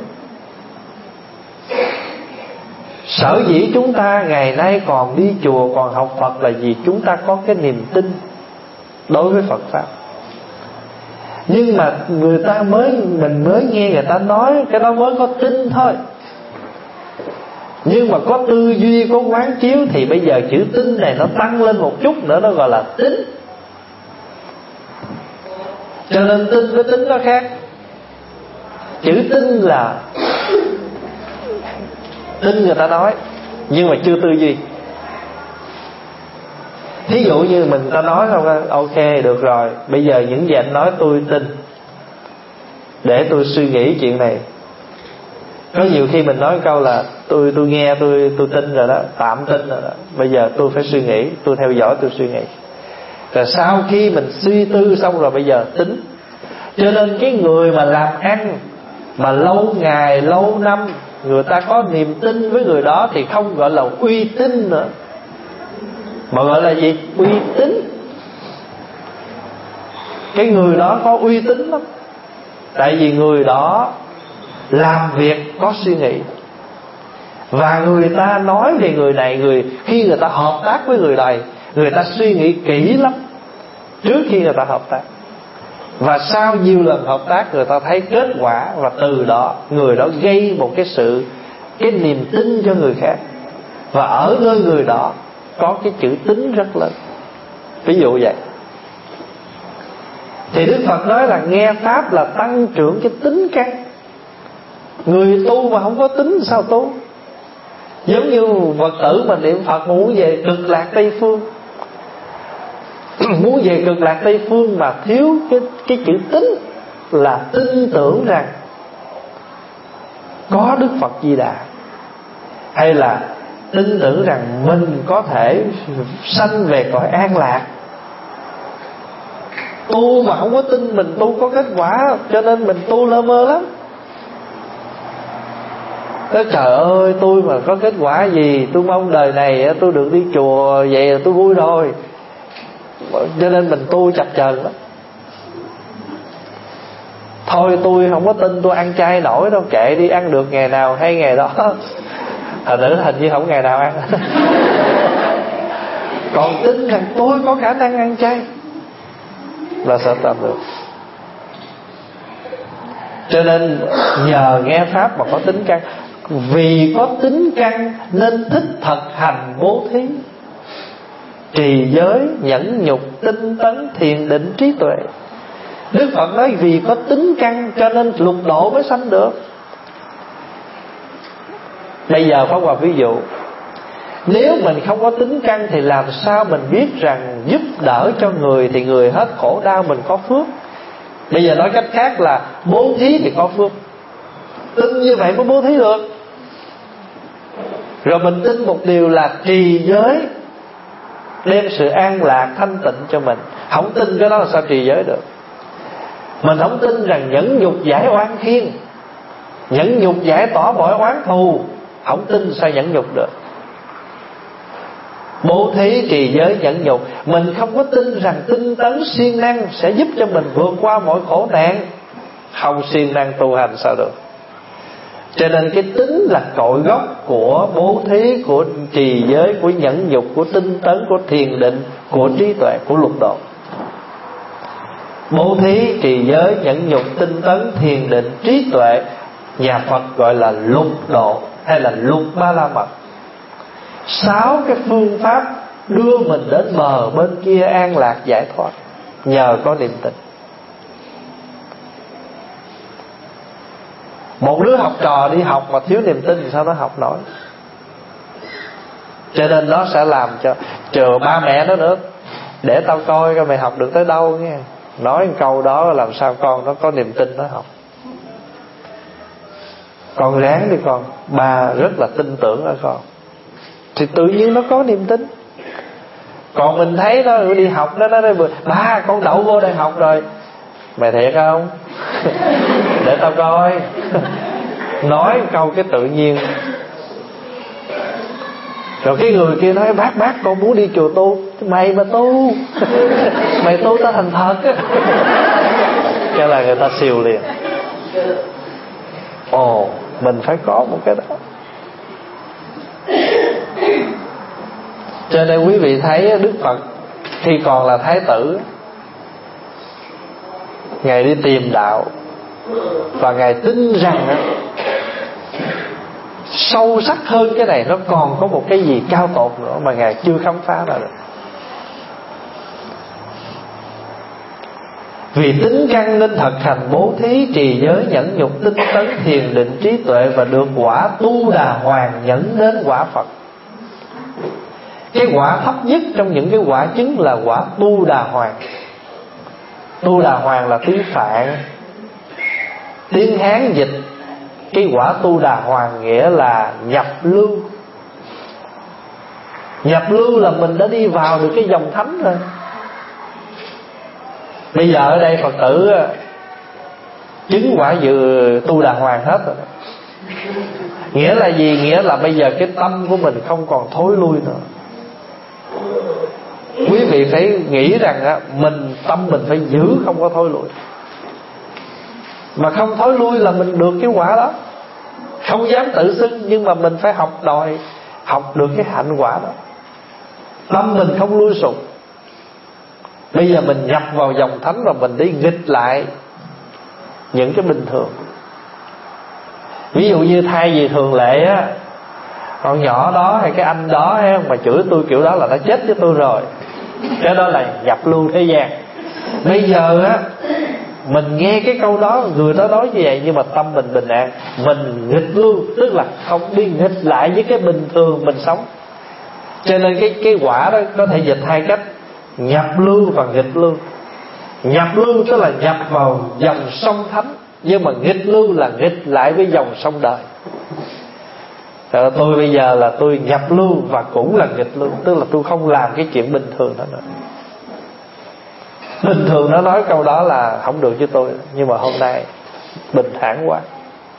Sở dĩ chúng ta ngày nay còn đi chùa, còn học Phật là vì chúng ta có cái niềm tin đối với Phật Pháp. Nhưng mà người ta mới Mình mới nghe người ta nói, cái đó mới có tin thôi. Nhưng mà có tư duy, có quán chiếu, thì bây giờ chữ tin này nó tăng lên một chút nữa, nó gọi là tính. Cho nên tin với tính nó khác. Chữ tin là tin người ta nói, nhưng mà chưa tư duy. Thí dụ như mình ta nói không, ok được rồi, bây giờ những gì anh nói tôi tin, để tôi suy nghĩ chuyện này. Có nhiều khi mình nói câu là tôi tôi nghe tôi tôi tin rồi đó, tạm tin rồi đó. Bây giờ tôi phải suy nghĩ, tôi theo dõi, tôi suy nghĩ. Rồi sau khi mình suy tư xong rồi bây giờ tính. Cho nên cái người mà làm ăn mà lâu ngày lâu năm, người ta có niềm tin với người đó thì không gọi là uy tín nữa, mà gọi là gì? Uy tín. Cái người đó có uy tín lắm. Tại vì người đó làm việc có suy nghĩ, và người ta nói về người này, người khi người ta hợp tác với người này, người ta suy nghĩ kỹ lắm trước khi người ta hợp tác. Và sau nhiều lần hợp tác, người ta thấy kết quả, và từ đó người đó gây một cái sự cái niềm tin cho người khác. Và ở nơi người đó có cái chữ tín rất lớn. Ví dụ vậy. Thì Đức Phật nói là nghe Pháp là tăng trưởng cái tính căn. Người tu mà không có tính sao tu? Giống như Phật tử mà niệm Phật mà muốn về cực lạc Tây Phương muốn về cực lạc Tây Phương mà thiếu cái, cái chữ tín, là tin tưởng rằng có Đức Phật Di Đà, hay là tin tưởng rằng mình có thể sanh về cõi an lạc. Tu mà không có tin mình tu có kết quả, cho nên mình tu lơ mơ lắm. Nói trời ơi, tôi mà có kết quả gì, tôi mong đời này tôi được đi chùa, vậy là tôi vui rồi. Cho nên mình tu chập chờn lắm. Thôi tôi không có tin tôi ăn chay nổi đâu, kệ đi, ăn được ngày nào hay ngày đó. Thành nữ hình như không ngày nào ăn. Còn tin rằng tôi có khả năng ăn chay là sẽ làm được. Cho nên nhờ nghe Pháp mà có tính căn. Vì có tính căn nên thích thực hành bố thí, trì giới, nhẫn nhục, tinh tấn, thiền định, trí tuệ. Đức Phật nói vì có tính căn cho nên lục độ mới sanh được. Bây giờ Pháp Hòa ví dụ, nếu mình không có tính căn thì làm sao mình biết rằng giúp đỡ cho người thì người hết khổ đau mình có phước. Bây giờ nói cách khác là bố thí thì có phước. Tin như vậy mới bố thí được. Rồi mình tin một điều là trì giới đem sự an lạc thanh tịnh cho mình. Không tin cái đó là sao trì giới được. Mình không tin rằng nhẫn nhục giải oan khiên, nhẫn nhục giải tỏa mọi oán thù, không tin sao nhẫn nhục được. Bố thí, trì giới, nhẫn nhục, mình không có tin rằng tinh tấn siêng năng sẽ giúp cho mình vượt qua mọi khổ nạn. Không siêng năng tu hành sao được. Cho nên cái tính là cội gốc của bố thí, của trì giới, của nhẫn nhục, của tinh tấn, của thiền định, của trí tuệ, của lục độ. Bố thí, trì giới, nhẫn nhục, tinh tấn, thiền định, trí tuệ, nhà Phật gọi là lục độ hay là lục ba la mật. Sáu cái phương pháp đưa mình đến bờ bên kia an lạc giải thoát, nhờ có niềm tin. Một đứa học trò đi học mà thiếu niềm tin thì sao nó học nổi. Cho nên nó sẽ làm cho chờ ba mẹ nó nữa, để tao coi coi mày học được tới đâu nghe. Nói câu đó làm sao con nó có niềm tin nó học. Con ráng đi con, ba rất là tin tưởng ở con, thì tự nhiên nó có niềm tin. Còn mình thấy nó đi học nó nói ba con đậu vô đại học rồi. Mày thiệt không? Để tao coi. Nói câu cái tự nhiên. Rồi cái người kia nói bác bác con muốn đi chùa tu. Mày mà tu, mày tu tao thành thật á. Cái là người ta siêu liền. Ồ, mình phải có một cái đó. Cho nên quý vị thấy Đức Phật khi còn là thái tử, Ngài đi tìm đạo, và Ngài tin rằng đó, sâu sắc hơn cái này nó còn có một cái gì cao tột nữa mà Ngài chưa khám phá ra được. Vì tính căn nên thực hành bố thí, trì giới, nhẫn nhục, tinh tấn, thiền định, trí tuệ, và được quả tu đà hoàng, nhẫn đến quả Phật. Cái quả thấp nhất trong những cái quả chứng là quả tu đà hoàng. Tu đà hoàng là tiếng Phạn, tiếng Hán dịch cái quả tu đà hoàng nghĩa là nhập lưu. Nhập lưu là mình đã đi vào được cái dòng thánh rồi. Bây giờ ở đây Phật tử chứng quả dự tu đà hoàng hết rồi. Nghĩa là gì? Nghĩa là bây giờ cái tâm của mình không còn thối lui nữa. Quý vị phải nghĩ rằng á, mình tâm mình phải giữ không có thối lui. Mà không thối lui là mình được cái quả đó. Không dám tự xưng, nhưng mà mình phải học đòi, học được cái hạnh quả đó. Tâm mình không lui sụp. Bây giờ mình nhập vào dòng thánh và mình đi nghịch lại những cái bình thường. Ví dụ như thay vì thường lệ á, con nhỏ đó hay cái anh đó hay mà chửi tôi kiểu đó là nó chết với tôi rồi. Cái đó là nhập lưu thế gian. Bây giờ á, mình nghe cái câu đó, người đó nói như vậy, nhưng mà tâm mình bình an. Mình nghịch lưu, tức là không đi nghịch lại với cái bình thường mình sống. Cho nên cái, cái quả đó có thể dịch hai cách: nhập lưu và nghịch lưu. Nhập lưu tức là nhập vào dòng sông thánh, nhưng mà nghịch lưu là nghịch lại với dòng sông đời. Rồi tôi bây giờ là tôi nhập lưu và cũng là nghịch lưu, tức là tôi không làm cái chuyện bình thường đó nữa. Bình thường nó nói câu đó là không được với tôi, nhưng mà hôm nay bình thản quá.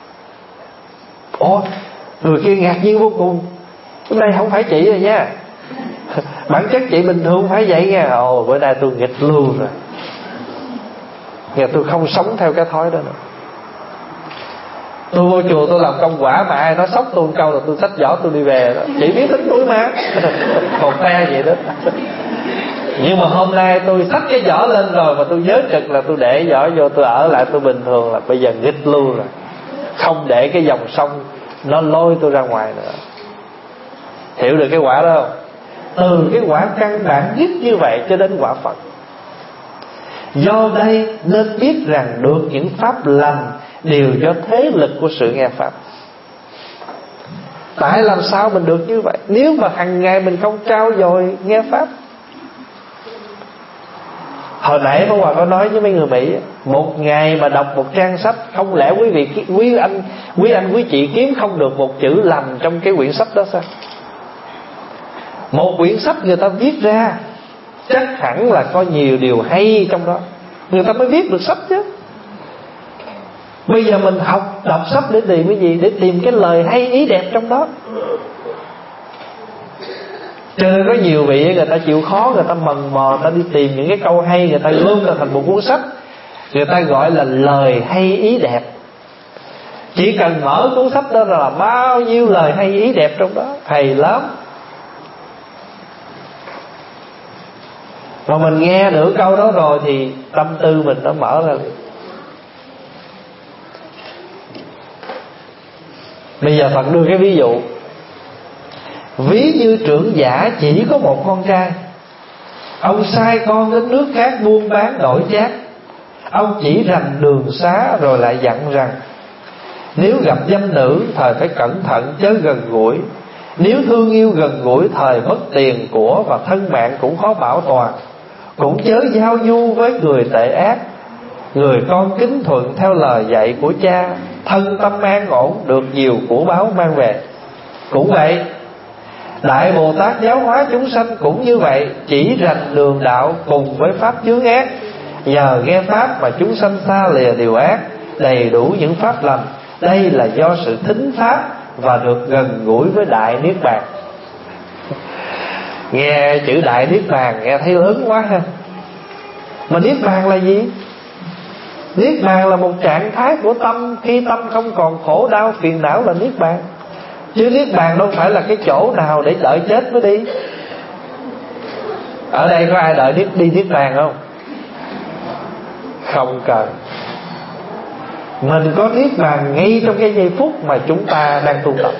Ồ, người kia ngạc nhiên vô cùng. Hôm nay không phải chị rồi nha, bản chất chị bình thường không phải vậy nha. Ồ, bữa nay tôi nghịch lưu rồi. Nghe tôi không sống theo cái thói đó nữa. Tôi vô chùa tôi làm công quả mà ai nói sốc tôi một câu là tôi xách giỏ tôi đi về đó. Chị biết tính tôi mà. Còn te vậy đó. Nhưng mà hôm nay tôi xách cái giỏ lên rồi mà tôi nhớ trực là tôi để giỏ vô, tôi ở lại tôi bình thường, là bây giờ nghịch lưu rồi. Không để cái dòng sông nó lôi tôi ra ngoài nữa. Hiểu được cái quả đó không? Từ cái quả căn bản nhất như vậy cho đến quả Phật. Do đây nên biết rằng được những pháp lành đều do thế lực của sự nghe pháp. Tại làm sao mình được như vậy? Nếu mà hàng ngày mình không trao dồi nghe pháp. Hồi nãy Pháp Hòa có nói với mấy người Mỹ, một ngày mà đọc một trang sách, không lẽ quý vị quý anh quý anh quý chị kiếm không được một chữ lầm trong cái quyển sách đó sao? Một quyển sách người ta viết ra chắc hẳn là có nhiều điều hay trong đó, người ta mới viết được sách chứ. Bây giờ mình học đọc sách để tìm cái gì? Để tìm cái lời hay ý đẹp trong đó. Cho nên có nhiều vị người ta chịu khó, người ta mần mò, người ta đi tìm những cái câu hay, người ta gom ra thành một cuốn sách, người ta gọi là lời hay ý đẹp. Chỉ cần mở cuốn sách đó là bao nhiêu lời hay ý đẹp trong đó, hay lắm. Mà mình nghe được câu đó rồi thì tâm tư mình nó mở ra liền. Bây giờ Phật đưa cái ví dụ. Ví như trưởng giả chỉ có một con trai, ông sai con đến nước khác buôn bán đổi chác. Ông chỉ rành đường xá rồi lại dặn rằng, nếu gặp dâm nữ thời phải cẩn thận chớ gần gũi. Nếu thương yêu gần gũi thời mất tiền của và thân mạng cũng khó bảo toàn. Cũng chớ giao du với người tệ ác. Người con kính thuận theo lời dạy của cha, thân tâm an ổn, được nhiều của báo mang về. Cũng vậy, Đại Bồ Tát giáo hóa chúng sanh cũng như vậy, chỉ rành đường đạo cùng với pháp chướng ác. Nhờ nghe pháp mà chúng sanh xa lìa điều ác, đầy đủ những pháp lành. Đây là do sự thính pháp và được gần gũi với Đại Niết Bàn. Nghe chữ Đại Niết Bàn nghe thấy lớn quá ha. Mà Niết Bàn là gì? Niết Bàn là một trạng thái của tâm, khi tâm không còn khổ đau phiền não là Niết Bàn. Chứ Niết Bàn đâu phải là cái chỗ nào để đợi chết mới đi. Ở đây có ai đợi đi, đi Niết Bàn không? Không cần. Mình có niết bàn ngay trong cái giây phút mà chúng ta đang tu tập.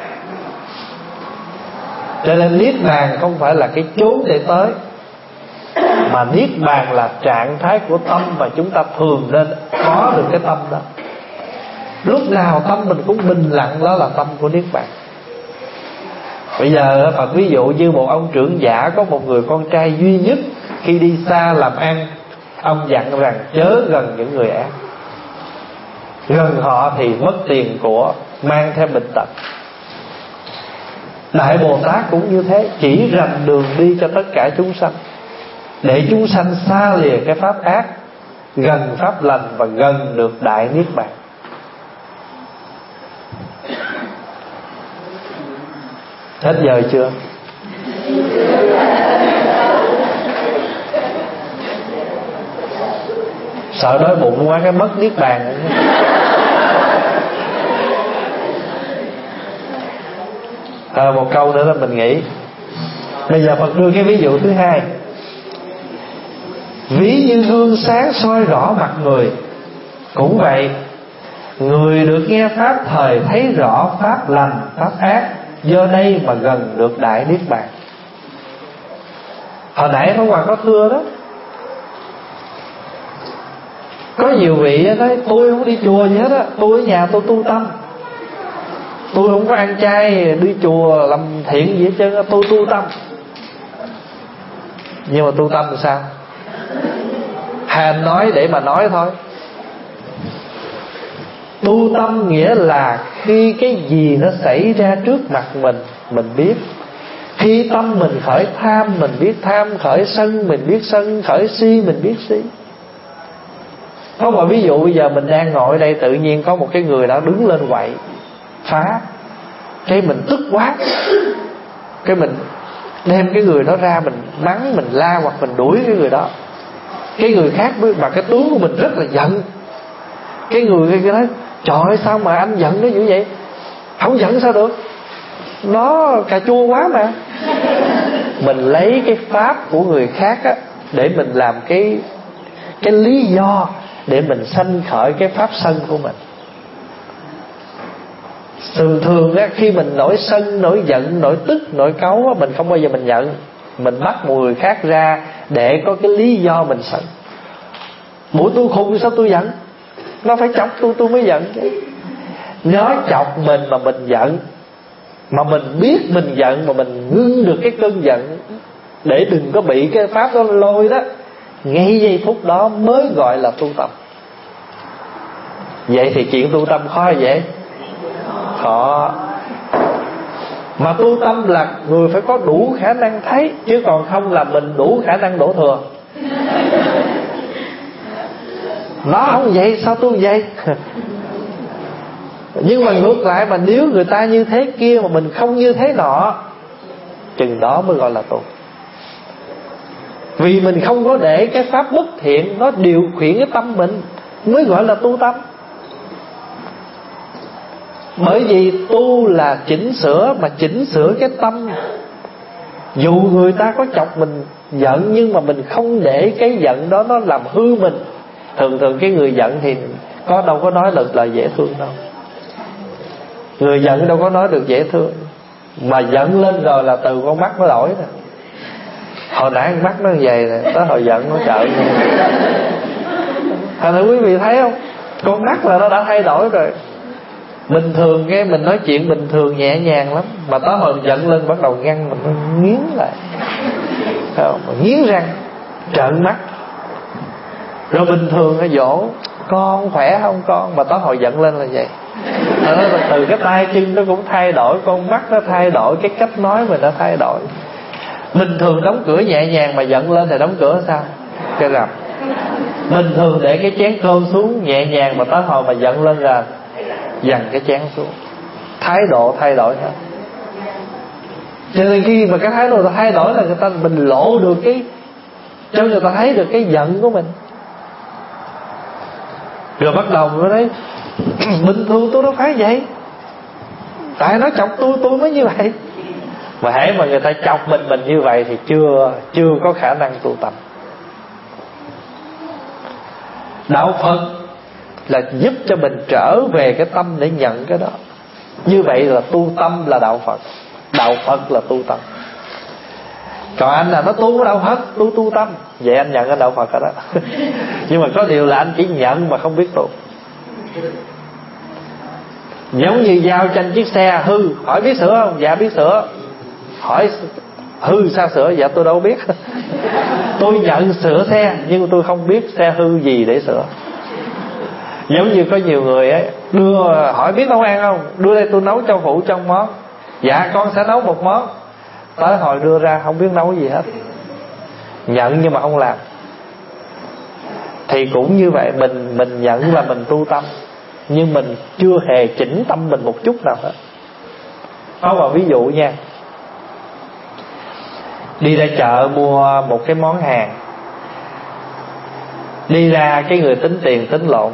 Cho nên niết bàn không phải là cái chốn để tới, mà niết bàn là trạng thái của tâm mà chúng ta thường nên có được cái tâm đó. Lúc nào tâm mình cũng bình lặng, đó là tâm của niết bàn. Bây giờ Phật ví dụ như một ông trưởng giả có một người con trai duy nhất, khi đi xa làm ăn, ông dặn rằng chớ gần những người ác. Gần họ thì mất tiền của, mang theo bệnh tật. Đại Bồ Tát cũng như thế, chỉ rành đường đi cho tất cả chúng sanh, để chúng sanh xa lìa cái pháp ác, gần pháp lành và gần được đại niết bàn. Hết giờ chưa? Sợ đói bụng quá cái mất niết bàn. À, một câu nữa là mình nghĩ. Bây giờ Phật đưa cái ví dụ thứ hai. Ví như gương sáng soi rõ mặt người, cũng vậy, người được nghe pháp thời thấy rõ pháp lành pháp ác, do đây mà gần được đại niết bàn. Hồi nãy Pháp Hòa có thưa đó, có nhiều vị nói tôi không đi chùa gì hết á, tôi ở nhà tôi tu tâm, tôi không có ăn chay đi chùa làm thiện gì hết trơn, tôi tu tâm. Nhưng mà tu tâm thì sao? Hay anh nói để mà nói thôi. Tu tâm nghĩa là khi cái gì nó xảy ra trước mặt mình, mình biết. Khi tâm mình khởi tham, mình biết tham. Khởi sân, mình biết sân. Khởi si, mình biết si. Có một ví dụ, bây giờ mình đang ngồi ở đây, tự nhiên có một cái người đã đứng lên quậy phá, cái mình tức quá, cái mình đem cái người đó ra, mình mắng, mình la hoặc mình đuổi cái người đó. Cái người khác mà cái tướng của mình rất là giận. Cái người kia nói trời ơi, sao mà anh giận nó dữ vậy? Không giận sao được, nó cà chua quá mà. Mình lấy cái pháp của người khác á, để mình làm cái cái lý do để mình sanh khởi cái pháp sân của mình. Thường thường á, khi mình nổi sân, nổi giận, nổi tức, nổi cáu á, mình không bao giờ mình giận. Mình bắt một người khác ra để có cái lý do mình sân. Mũi tôi khùng sao tôi giận? Nó phải chọc tôi tôi mới giận chứ. Nó chọc mình mà mình giận, mà mình biết mình giận, mà mình ngưng được cái cơn giận, để đừng có bị cái pháp đó lôi đó, ngay giây phút đó mới gọi là tu tâm. Vậy thì chuyện tu tâm khó hay dễ? Khó. Mà tu tâm là người phải có đủ khả năng thấy, chứ còn không là mình đủ khả năng đổ thừa. Nó không vậy sao tôi vậy? Nhưng mà ngược lại, mà nếu người ta như thế kia mà mình không như thế nọ, chừng đó mới gọi là tu. Vì mình không có để cái pháp bất thiện nó điều khiển cái tâm mình, mới gọi là tu tâm. Bởi vì tu là chỉnh sửa, mà chỉnh sửa cái tâm. Dù người ta có chọc mình giận, nhưng mà mình không để cái giận đó nó làm hư mình. Thường thường cái người giận thì có đâu có nói được lời dễ thương đâu. Người giận đâu có nói được dễ thương. Mà giận lên rồi là từ con mắt nó đổi nè. Hồi nãy con mắt nó như vậy nè, tới hồi giận nó trợ. Thành ra quý vị thấy không, con mắt là nó đã thay đổi rồi. Bình thường cái mình nói chuyện bình thường nhẹ nhàng lắm, mà tới hồi giận lên bắt đầu ngăn mình, nó nghiến lại, không, nghiến răng, trợn mắt. Rồi bình thường nó dỗ con khỏe không con, mà tới hồi giận lên là vậy. Nó nói là từ cái tay chân nó cũng thay đổi, con mắt nó thay đổi, cái cách nói mình nó thay đổi. Bình thường đóng cửa nhẹ nhàng, mà giận lên thì đóng cửa sao? Cái rập. Bình thường để cái chén cơm xuống nhẹ nhàng, mà tới hồi mà giận lên là dằn cái chén xuống. Thái độ thay đổi hết. Cho nên khi mà cái thái độ thay đổi là người ta, mình lộ được cái, cho người ta thấy được cái giận của mình. Rồi bắt đầu mới nói bình thường tôi đâu phải vậy, tại nó chọc tôi tôi mới như vậy. Mà hễ mà người ta chọc mình mình như vậy thì chưa chưa có khả năng tu tập. Đạo Phật là giúp cho mình trở về cái tâm để nhận cái đó. Như vậy là tu tâm là đạo Phật, đạo Phật là tu tâm. Còn anh là nó tu đạo Phật, tu tu tâm, vậy anh nhận cái đạo Phật rồi đó. Nhưng mà có điều là anh chỉ nhận mà không biết tu. Giống như giao tranh chiếc xe hư, hỏi biết sửa không? Dạ biết sửa. Hỏi hư sao sửa? Dạ tôi đâu biết. Tôi nhận sửa xe nhưng tôi không biết xe hư gì để sửa. Giống như có nhiều người ấy đưa hỏi biết nấu ăn không? Đưa đây tôi nấu cho phụ trong món. Dạ con sẽ nấu một món. Tới hồi đưa ra không biết nấu gì hết. Nhận nhưng mà không làm. Thì cũng như vậy, mình mình nhận là mình tu tâm, nhưng mình chưa hề chỉnh tâm mình một chút nào hết. Có một ví dụ nha. Đi ra chợ mua một cái món hàng, đi ra cái người tính tiền tính lộn,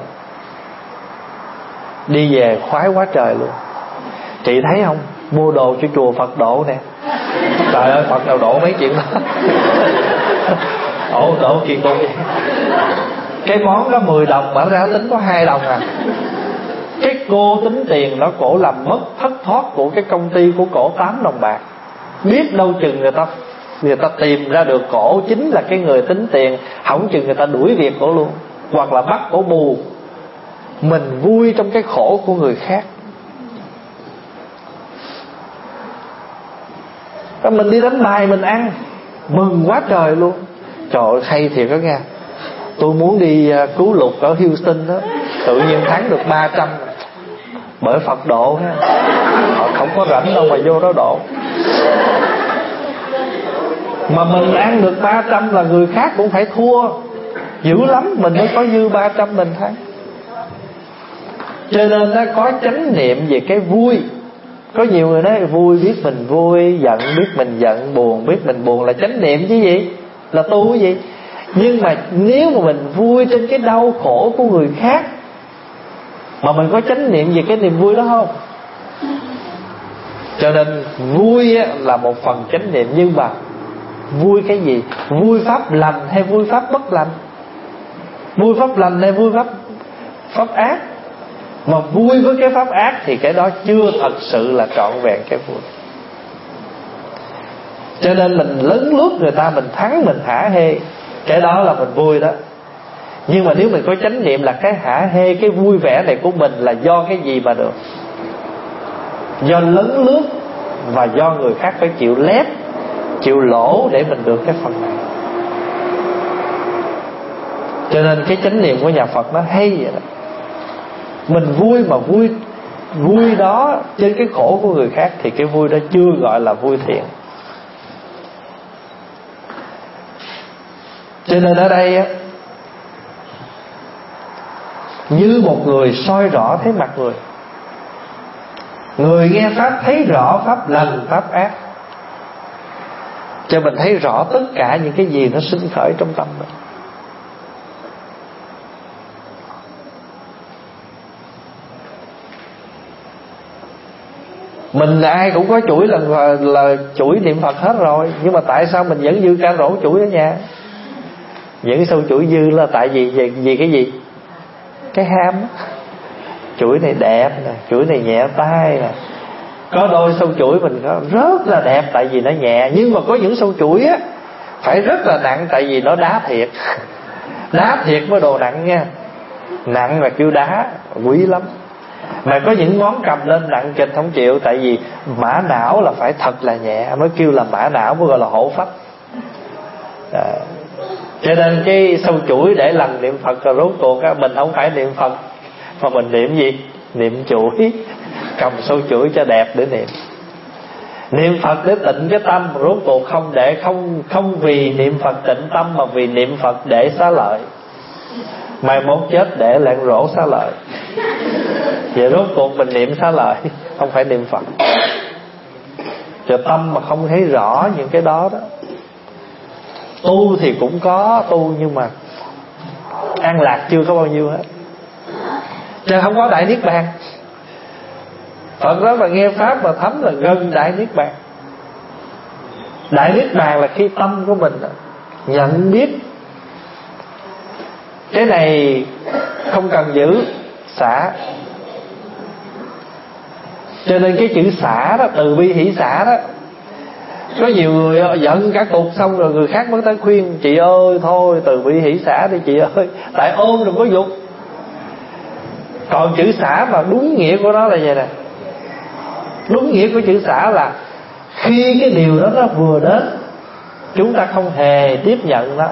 đi về khoái quá trời luôn. Chị thấy không, mua đồ cho chùa Phật độ nè. Trời ơi, Phật nào độ mấy chuyện đó. Ồ, độ chuyện tụng. Cái món đó mười đồng mà ra tính có hai đồng à. Cái cô tính tiền đó, cổ làm mất thất thoát của cái công ty của cổ tám đồng bạc. Biết đâu chừng người ta Người ta tìm ra được cổ chính là cái người tính tiền, hỏng chừng người ta đuổi việc cổ luôn, hoặc là bắt cổ bù. Mình vui trong cái khổ của người khác. Mình đi đánh bài mình ăn, mừng quá trời luôn. Trời ơi hay thiệt đó nha. Tôi muốn đi cứu lục ở Houston đó, tự nhiên thắng được ba trăm. Bởi Phật độ ha. Họ không có rảnh đâu mà vô đó độ. Mà mình ăn được ba trăm là người khác cũng phải thua dữ lắm mình mới có dư ba trăm mình thắng. Cho nên nó có chánh niệm về cái vui. Có nhiều người nói vui biết mình vui, giận biết mình giận, buồn biết mình buồn là chánh niệm chứ gì, là tu cái gì. Nhưng mà nếu mà mình vui trên cái đau khổ của người khác, mà mình có chánh niệm về cái niềm vui đó không? Cho nên vui là một phần chánh niệm. Nhưng mà vui cái gì? Vui pháp lành hay vui pháp bất lành? Vui pháp lành hay vui pháp pháp ác? Mà vui với cái pháp ác thì cái đó chưa thật sự là trọn vẹn cái vui. Cho nên mình lấn lướt người ta, mình thắng, mình hả hê, cái đó là mình vui đó. Nhưng mà nếu mình có chánh niệm là cái hả hê, cái vui vẻ này của mình là do cái gì mà được? Do lấn lướt và do người khác phải chịu lép, chịu lỗ để mình được cái phần này. Cho nên cái chánh niệm của nhà Phật nó hay vậy đó. Mình vui mà vui vui đó trên cái khổ của người khác thì cái vui đó chưa gọi là vui thiện. Cho nên ở đây á, như một người soi rõ thấy mặt người. Người nghe pháp thấy rõ pháp lành pháp ác, cho mình thấy rõ tất cả những cái gì nó sinh khởi trong tâm mình. Mình ai cũng có chuỗi là, là, là chuỗi niệm Phật hết rồi. Nhưng mà tại sao mình vẫn dư cả rổ chuỗi ở nhà? Những sâu chuỗi dư là tại vì vì, vì cái gì? Cái ham. Chuỗi này đẹp nè, chuỗi này nhẹ tay nè. Có đôi sâu chuỗi mình có rất là đẹp tại vì nó nhẹ. Nhưng mà có những sâu chuỗi á phải rất là nặng tại vì nó đá thiệt. Đá thiệt mới đồ nặng nha. Nặng mà kêu đá, quý lắm. Mà có những món cầm lên nặng kịch không chịu. Tại vì mã não là phải thật là nhẹ, mới kêu là mã não, mới gọi là hổ phách. à. Cho nên cái sâu chuỗi để lần niệm Phật rồi rốt cuộc á, mình không phải niệm Phật mà mình niệm gì? Niệm chuỗi. Cầm sâu chuỗi cho đẹp để niệm. Niệm Phật để tịnh cái tâm, rốt cuộc không để không không vì niệm Phật tịnh tâm mà vì niệm Phật để xá lợi. Mai mốt chết để lạng rổ xá lợi. Vậy rốt cuộc mình niệm xá lợi, không phải niệm Phật. Cho tâm mà không thấy rõ những cái đó đó. Tu thì cũng có tu nhưng mà an lạc chưa có bao nhiêu hết. Chứ không có đại niết bàn. Phật đó mà nghe pháp mà thấm là gần đại niết bàn. Đại niết bàn là khi tâm của mình nhận biết Cái này không cần giữ, xả. Cho nên cái chữ xả đó, từ bi hỷ xả đó, có nhiều người giận cả cục, xong rồi người khác mới tới khuyên: chị ơi thôi từ bi hỷ xả đi chị ơi, tại ôm đừng có dục. Còn chữ xả mà đúng nghĩa của nó là vậy nè. Đúng nghĩa của chữ xả là khi cái điều đó nó vừa đến, chúng ta không hề tiếp nhận nó,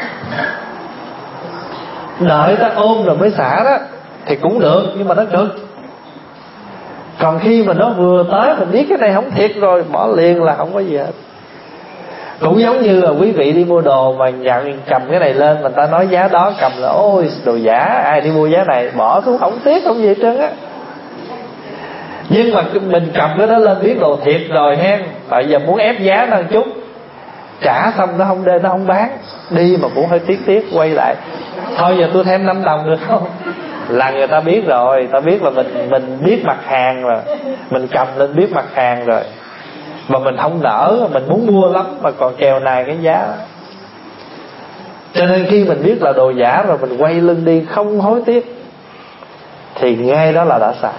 đợi ta ôm rồi mới xả đó thì cũng được, nhưng mà nó cực. Còn khi mà nó vừa tới, mình biết cái này không thiệt rồi, bỏ liền là không có gì hết. Cũng giống như là quý vị đi mua đồ mà nhận cầm cái này lên, mình ta nói giá đó, cầm là ôi đồ giả, ai đi mua giá này, bỏ xuống không tiếc không gì hết trơn á. Nhưng mà mình cầm cái đó lên biết đồ thiệt rồi hen, tại giờ muốn ép giá nó một chút, trả xong nó không đê, nó không bán, đi mà cũng hơi tiếc tiếc, quay lại thôi giờ tôi thêm năm đồng được không, là người ta biết rồi, ta biết là mình mình biết mặt hàng rồi, mình cầm lên biết mặt hàng rồi, mà mình không nỡ, mình muốn mua lắm mà còn kèo này cái giá đó. Cho nên khi mình biết là đồ giả rồi, mình quay lưng đi không hối tiếc, thì ngay đó là đã xả.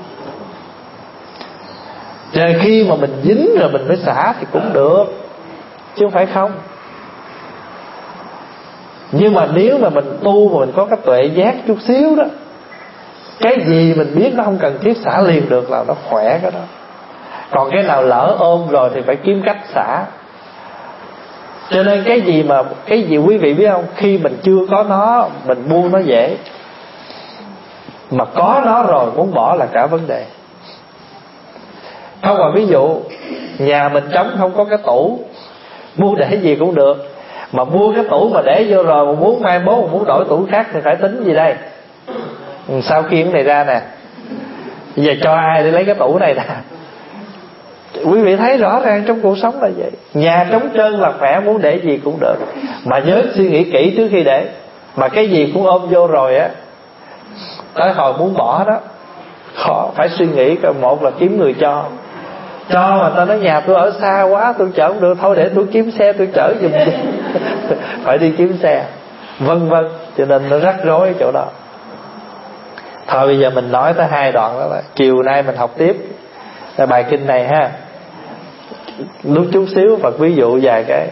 Cho nên khi mà mình dính rồi mình mới xả thì cũng được, chứ không phải không. Nhưng mà nếu mà mình tu mà mình có cái tuệ giác chút xíu đó, cái gì mình biết nó không cần thiết xả liền được là nó khỏe cái đó. Còn cái nào lỡ ôm rồi thì phải kiếm cách xả. Cho nên cái gì mà cái gì quý vị biết không, khi mình chưa có nó mình buông nó dễ, mà có nó rồi muốn bỏ là cả vấn đề. Không, mà ví dụ nhà mình trống không có cái tủ, mua để gì cũng được, mà mua cái tủ mà để vô rồi mà muốn mai mốt mà muốn đổi tủ khác thì phải tính gì đây? Sau khi cái này ra nè, giờ cho ai để lấy cái tủ này nè? Quý vị thấy rõ ràng trong cuộc sống là vậy. Nhà trống trơn là khỏe, muốn để gì cũng được, mà nhớ suy nghĩ kỹ trước khi để. Mà cái gì cũng ôm vô rồi á, tới hồi muốn bỏ đó khó, phải suy nghĩ. Một là kiếm người cho, cho mà ta nói nhà tôi ở xa quá tôi chở không được, thôi để tôi kiếm xe tôi chở giùm. Phải đi kiếm xe, vân vân. Cho nên nó rắc rối ở chỗ đó. Thôi bây giờ mình nói tới hai đoạn đó là chiều nay mình học tiếp là bài kinh này ha. Lúc chút xíu Phật ví dụ vài cái.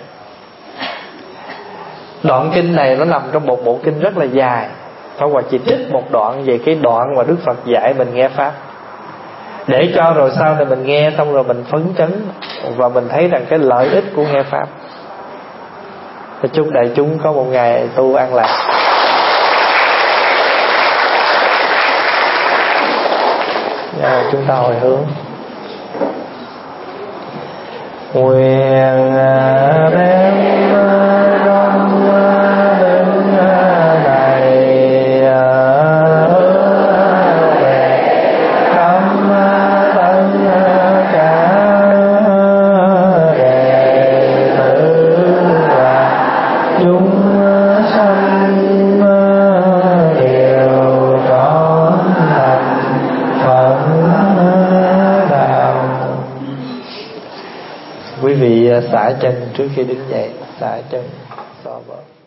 Đoạn kinh này nó nằm trong một bộ kinh rất là dài, Pháp Hòa chỉ trích một đoạn về cái đoạn mà Đức Phật dạy mình nghe Pháp, để cho rồi sau này mình nghe xong rồi mình phấn chấn và mình thấy rằng cái lợi ích của nghe Pháp. Chúc đại chúng có một ngày tu an lạc. Và chúng ta hồi hướng. Nguyện đem công đức này về khắp tất cả đệ tử và chúng sanh đều có thành Phật đạo. Quý vị xả chân trước khi đứng dậy, xả chân xò vợ.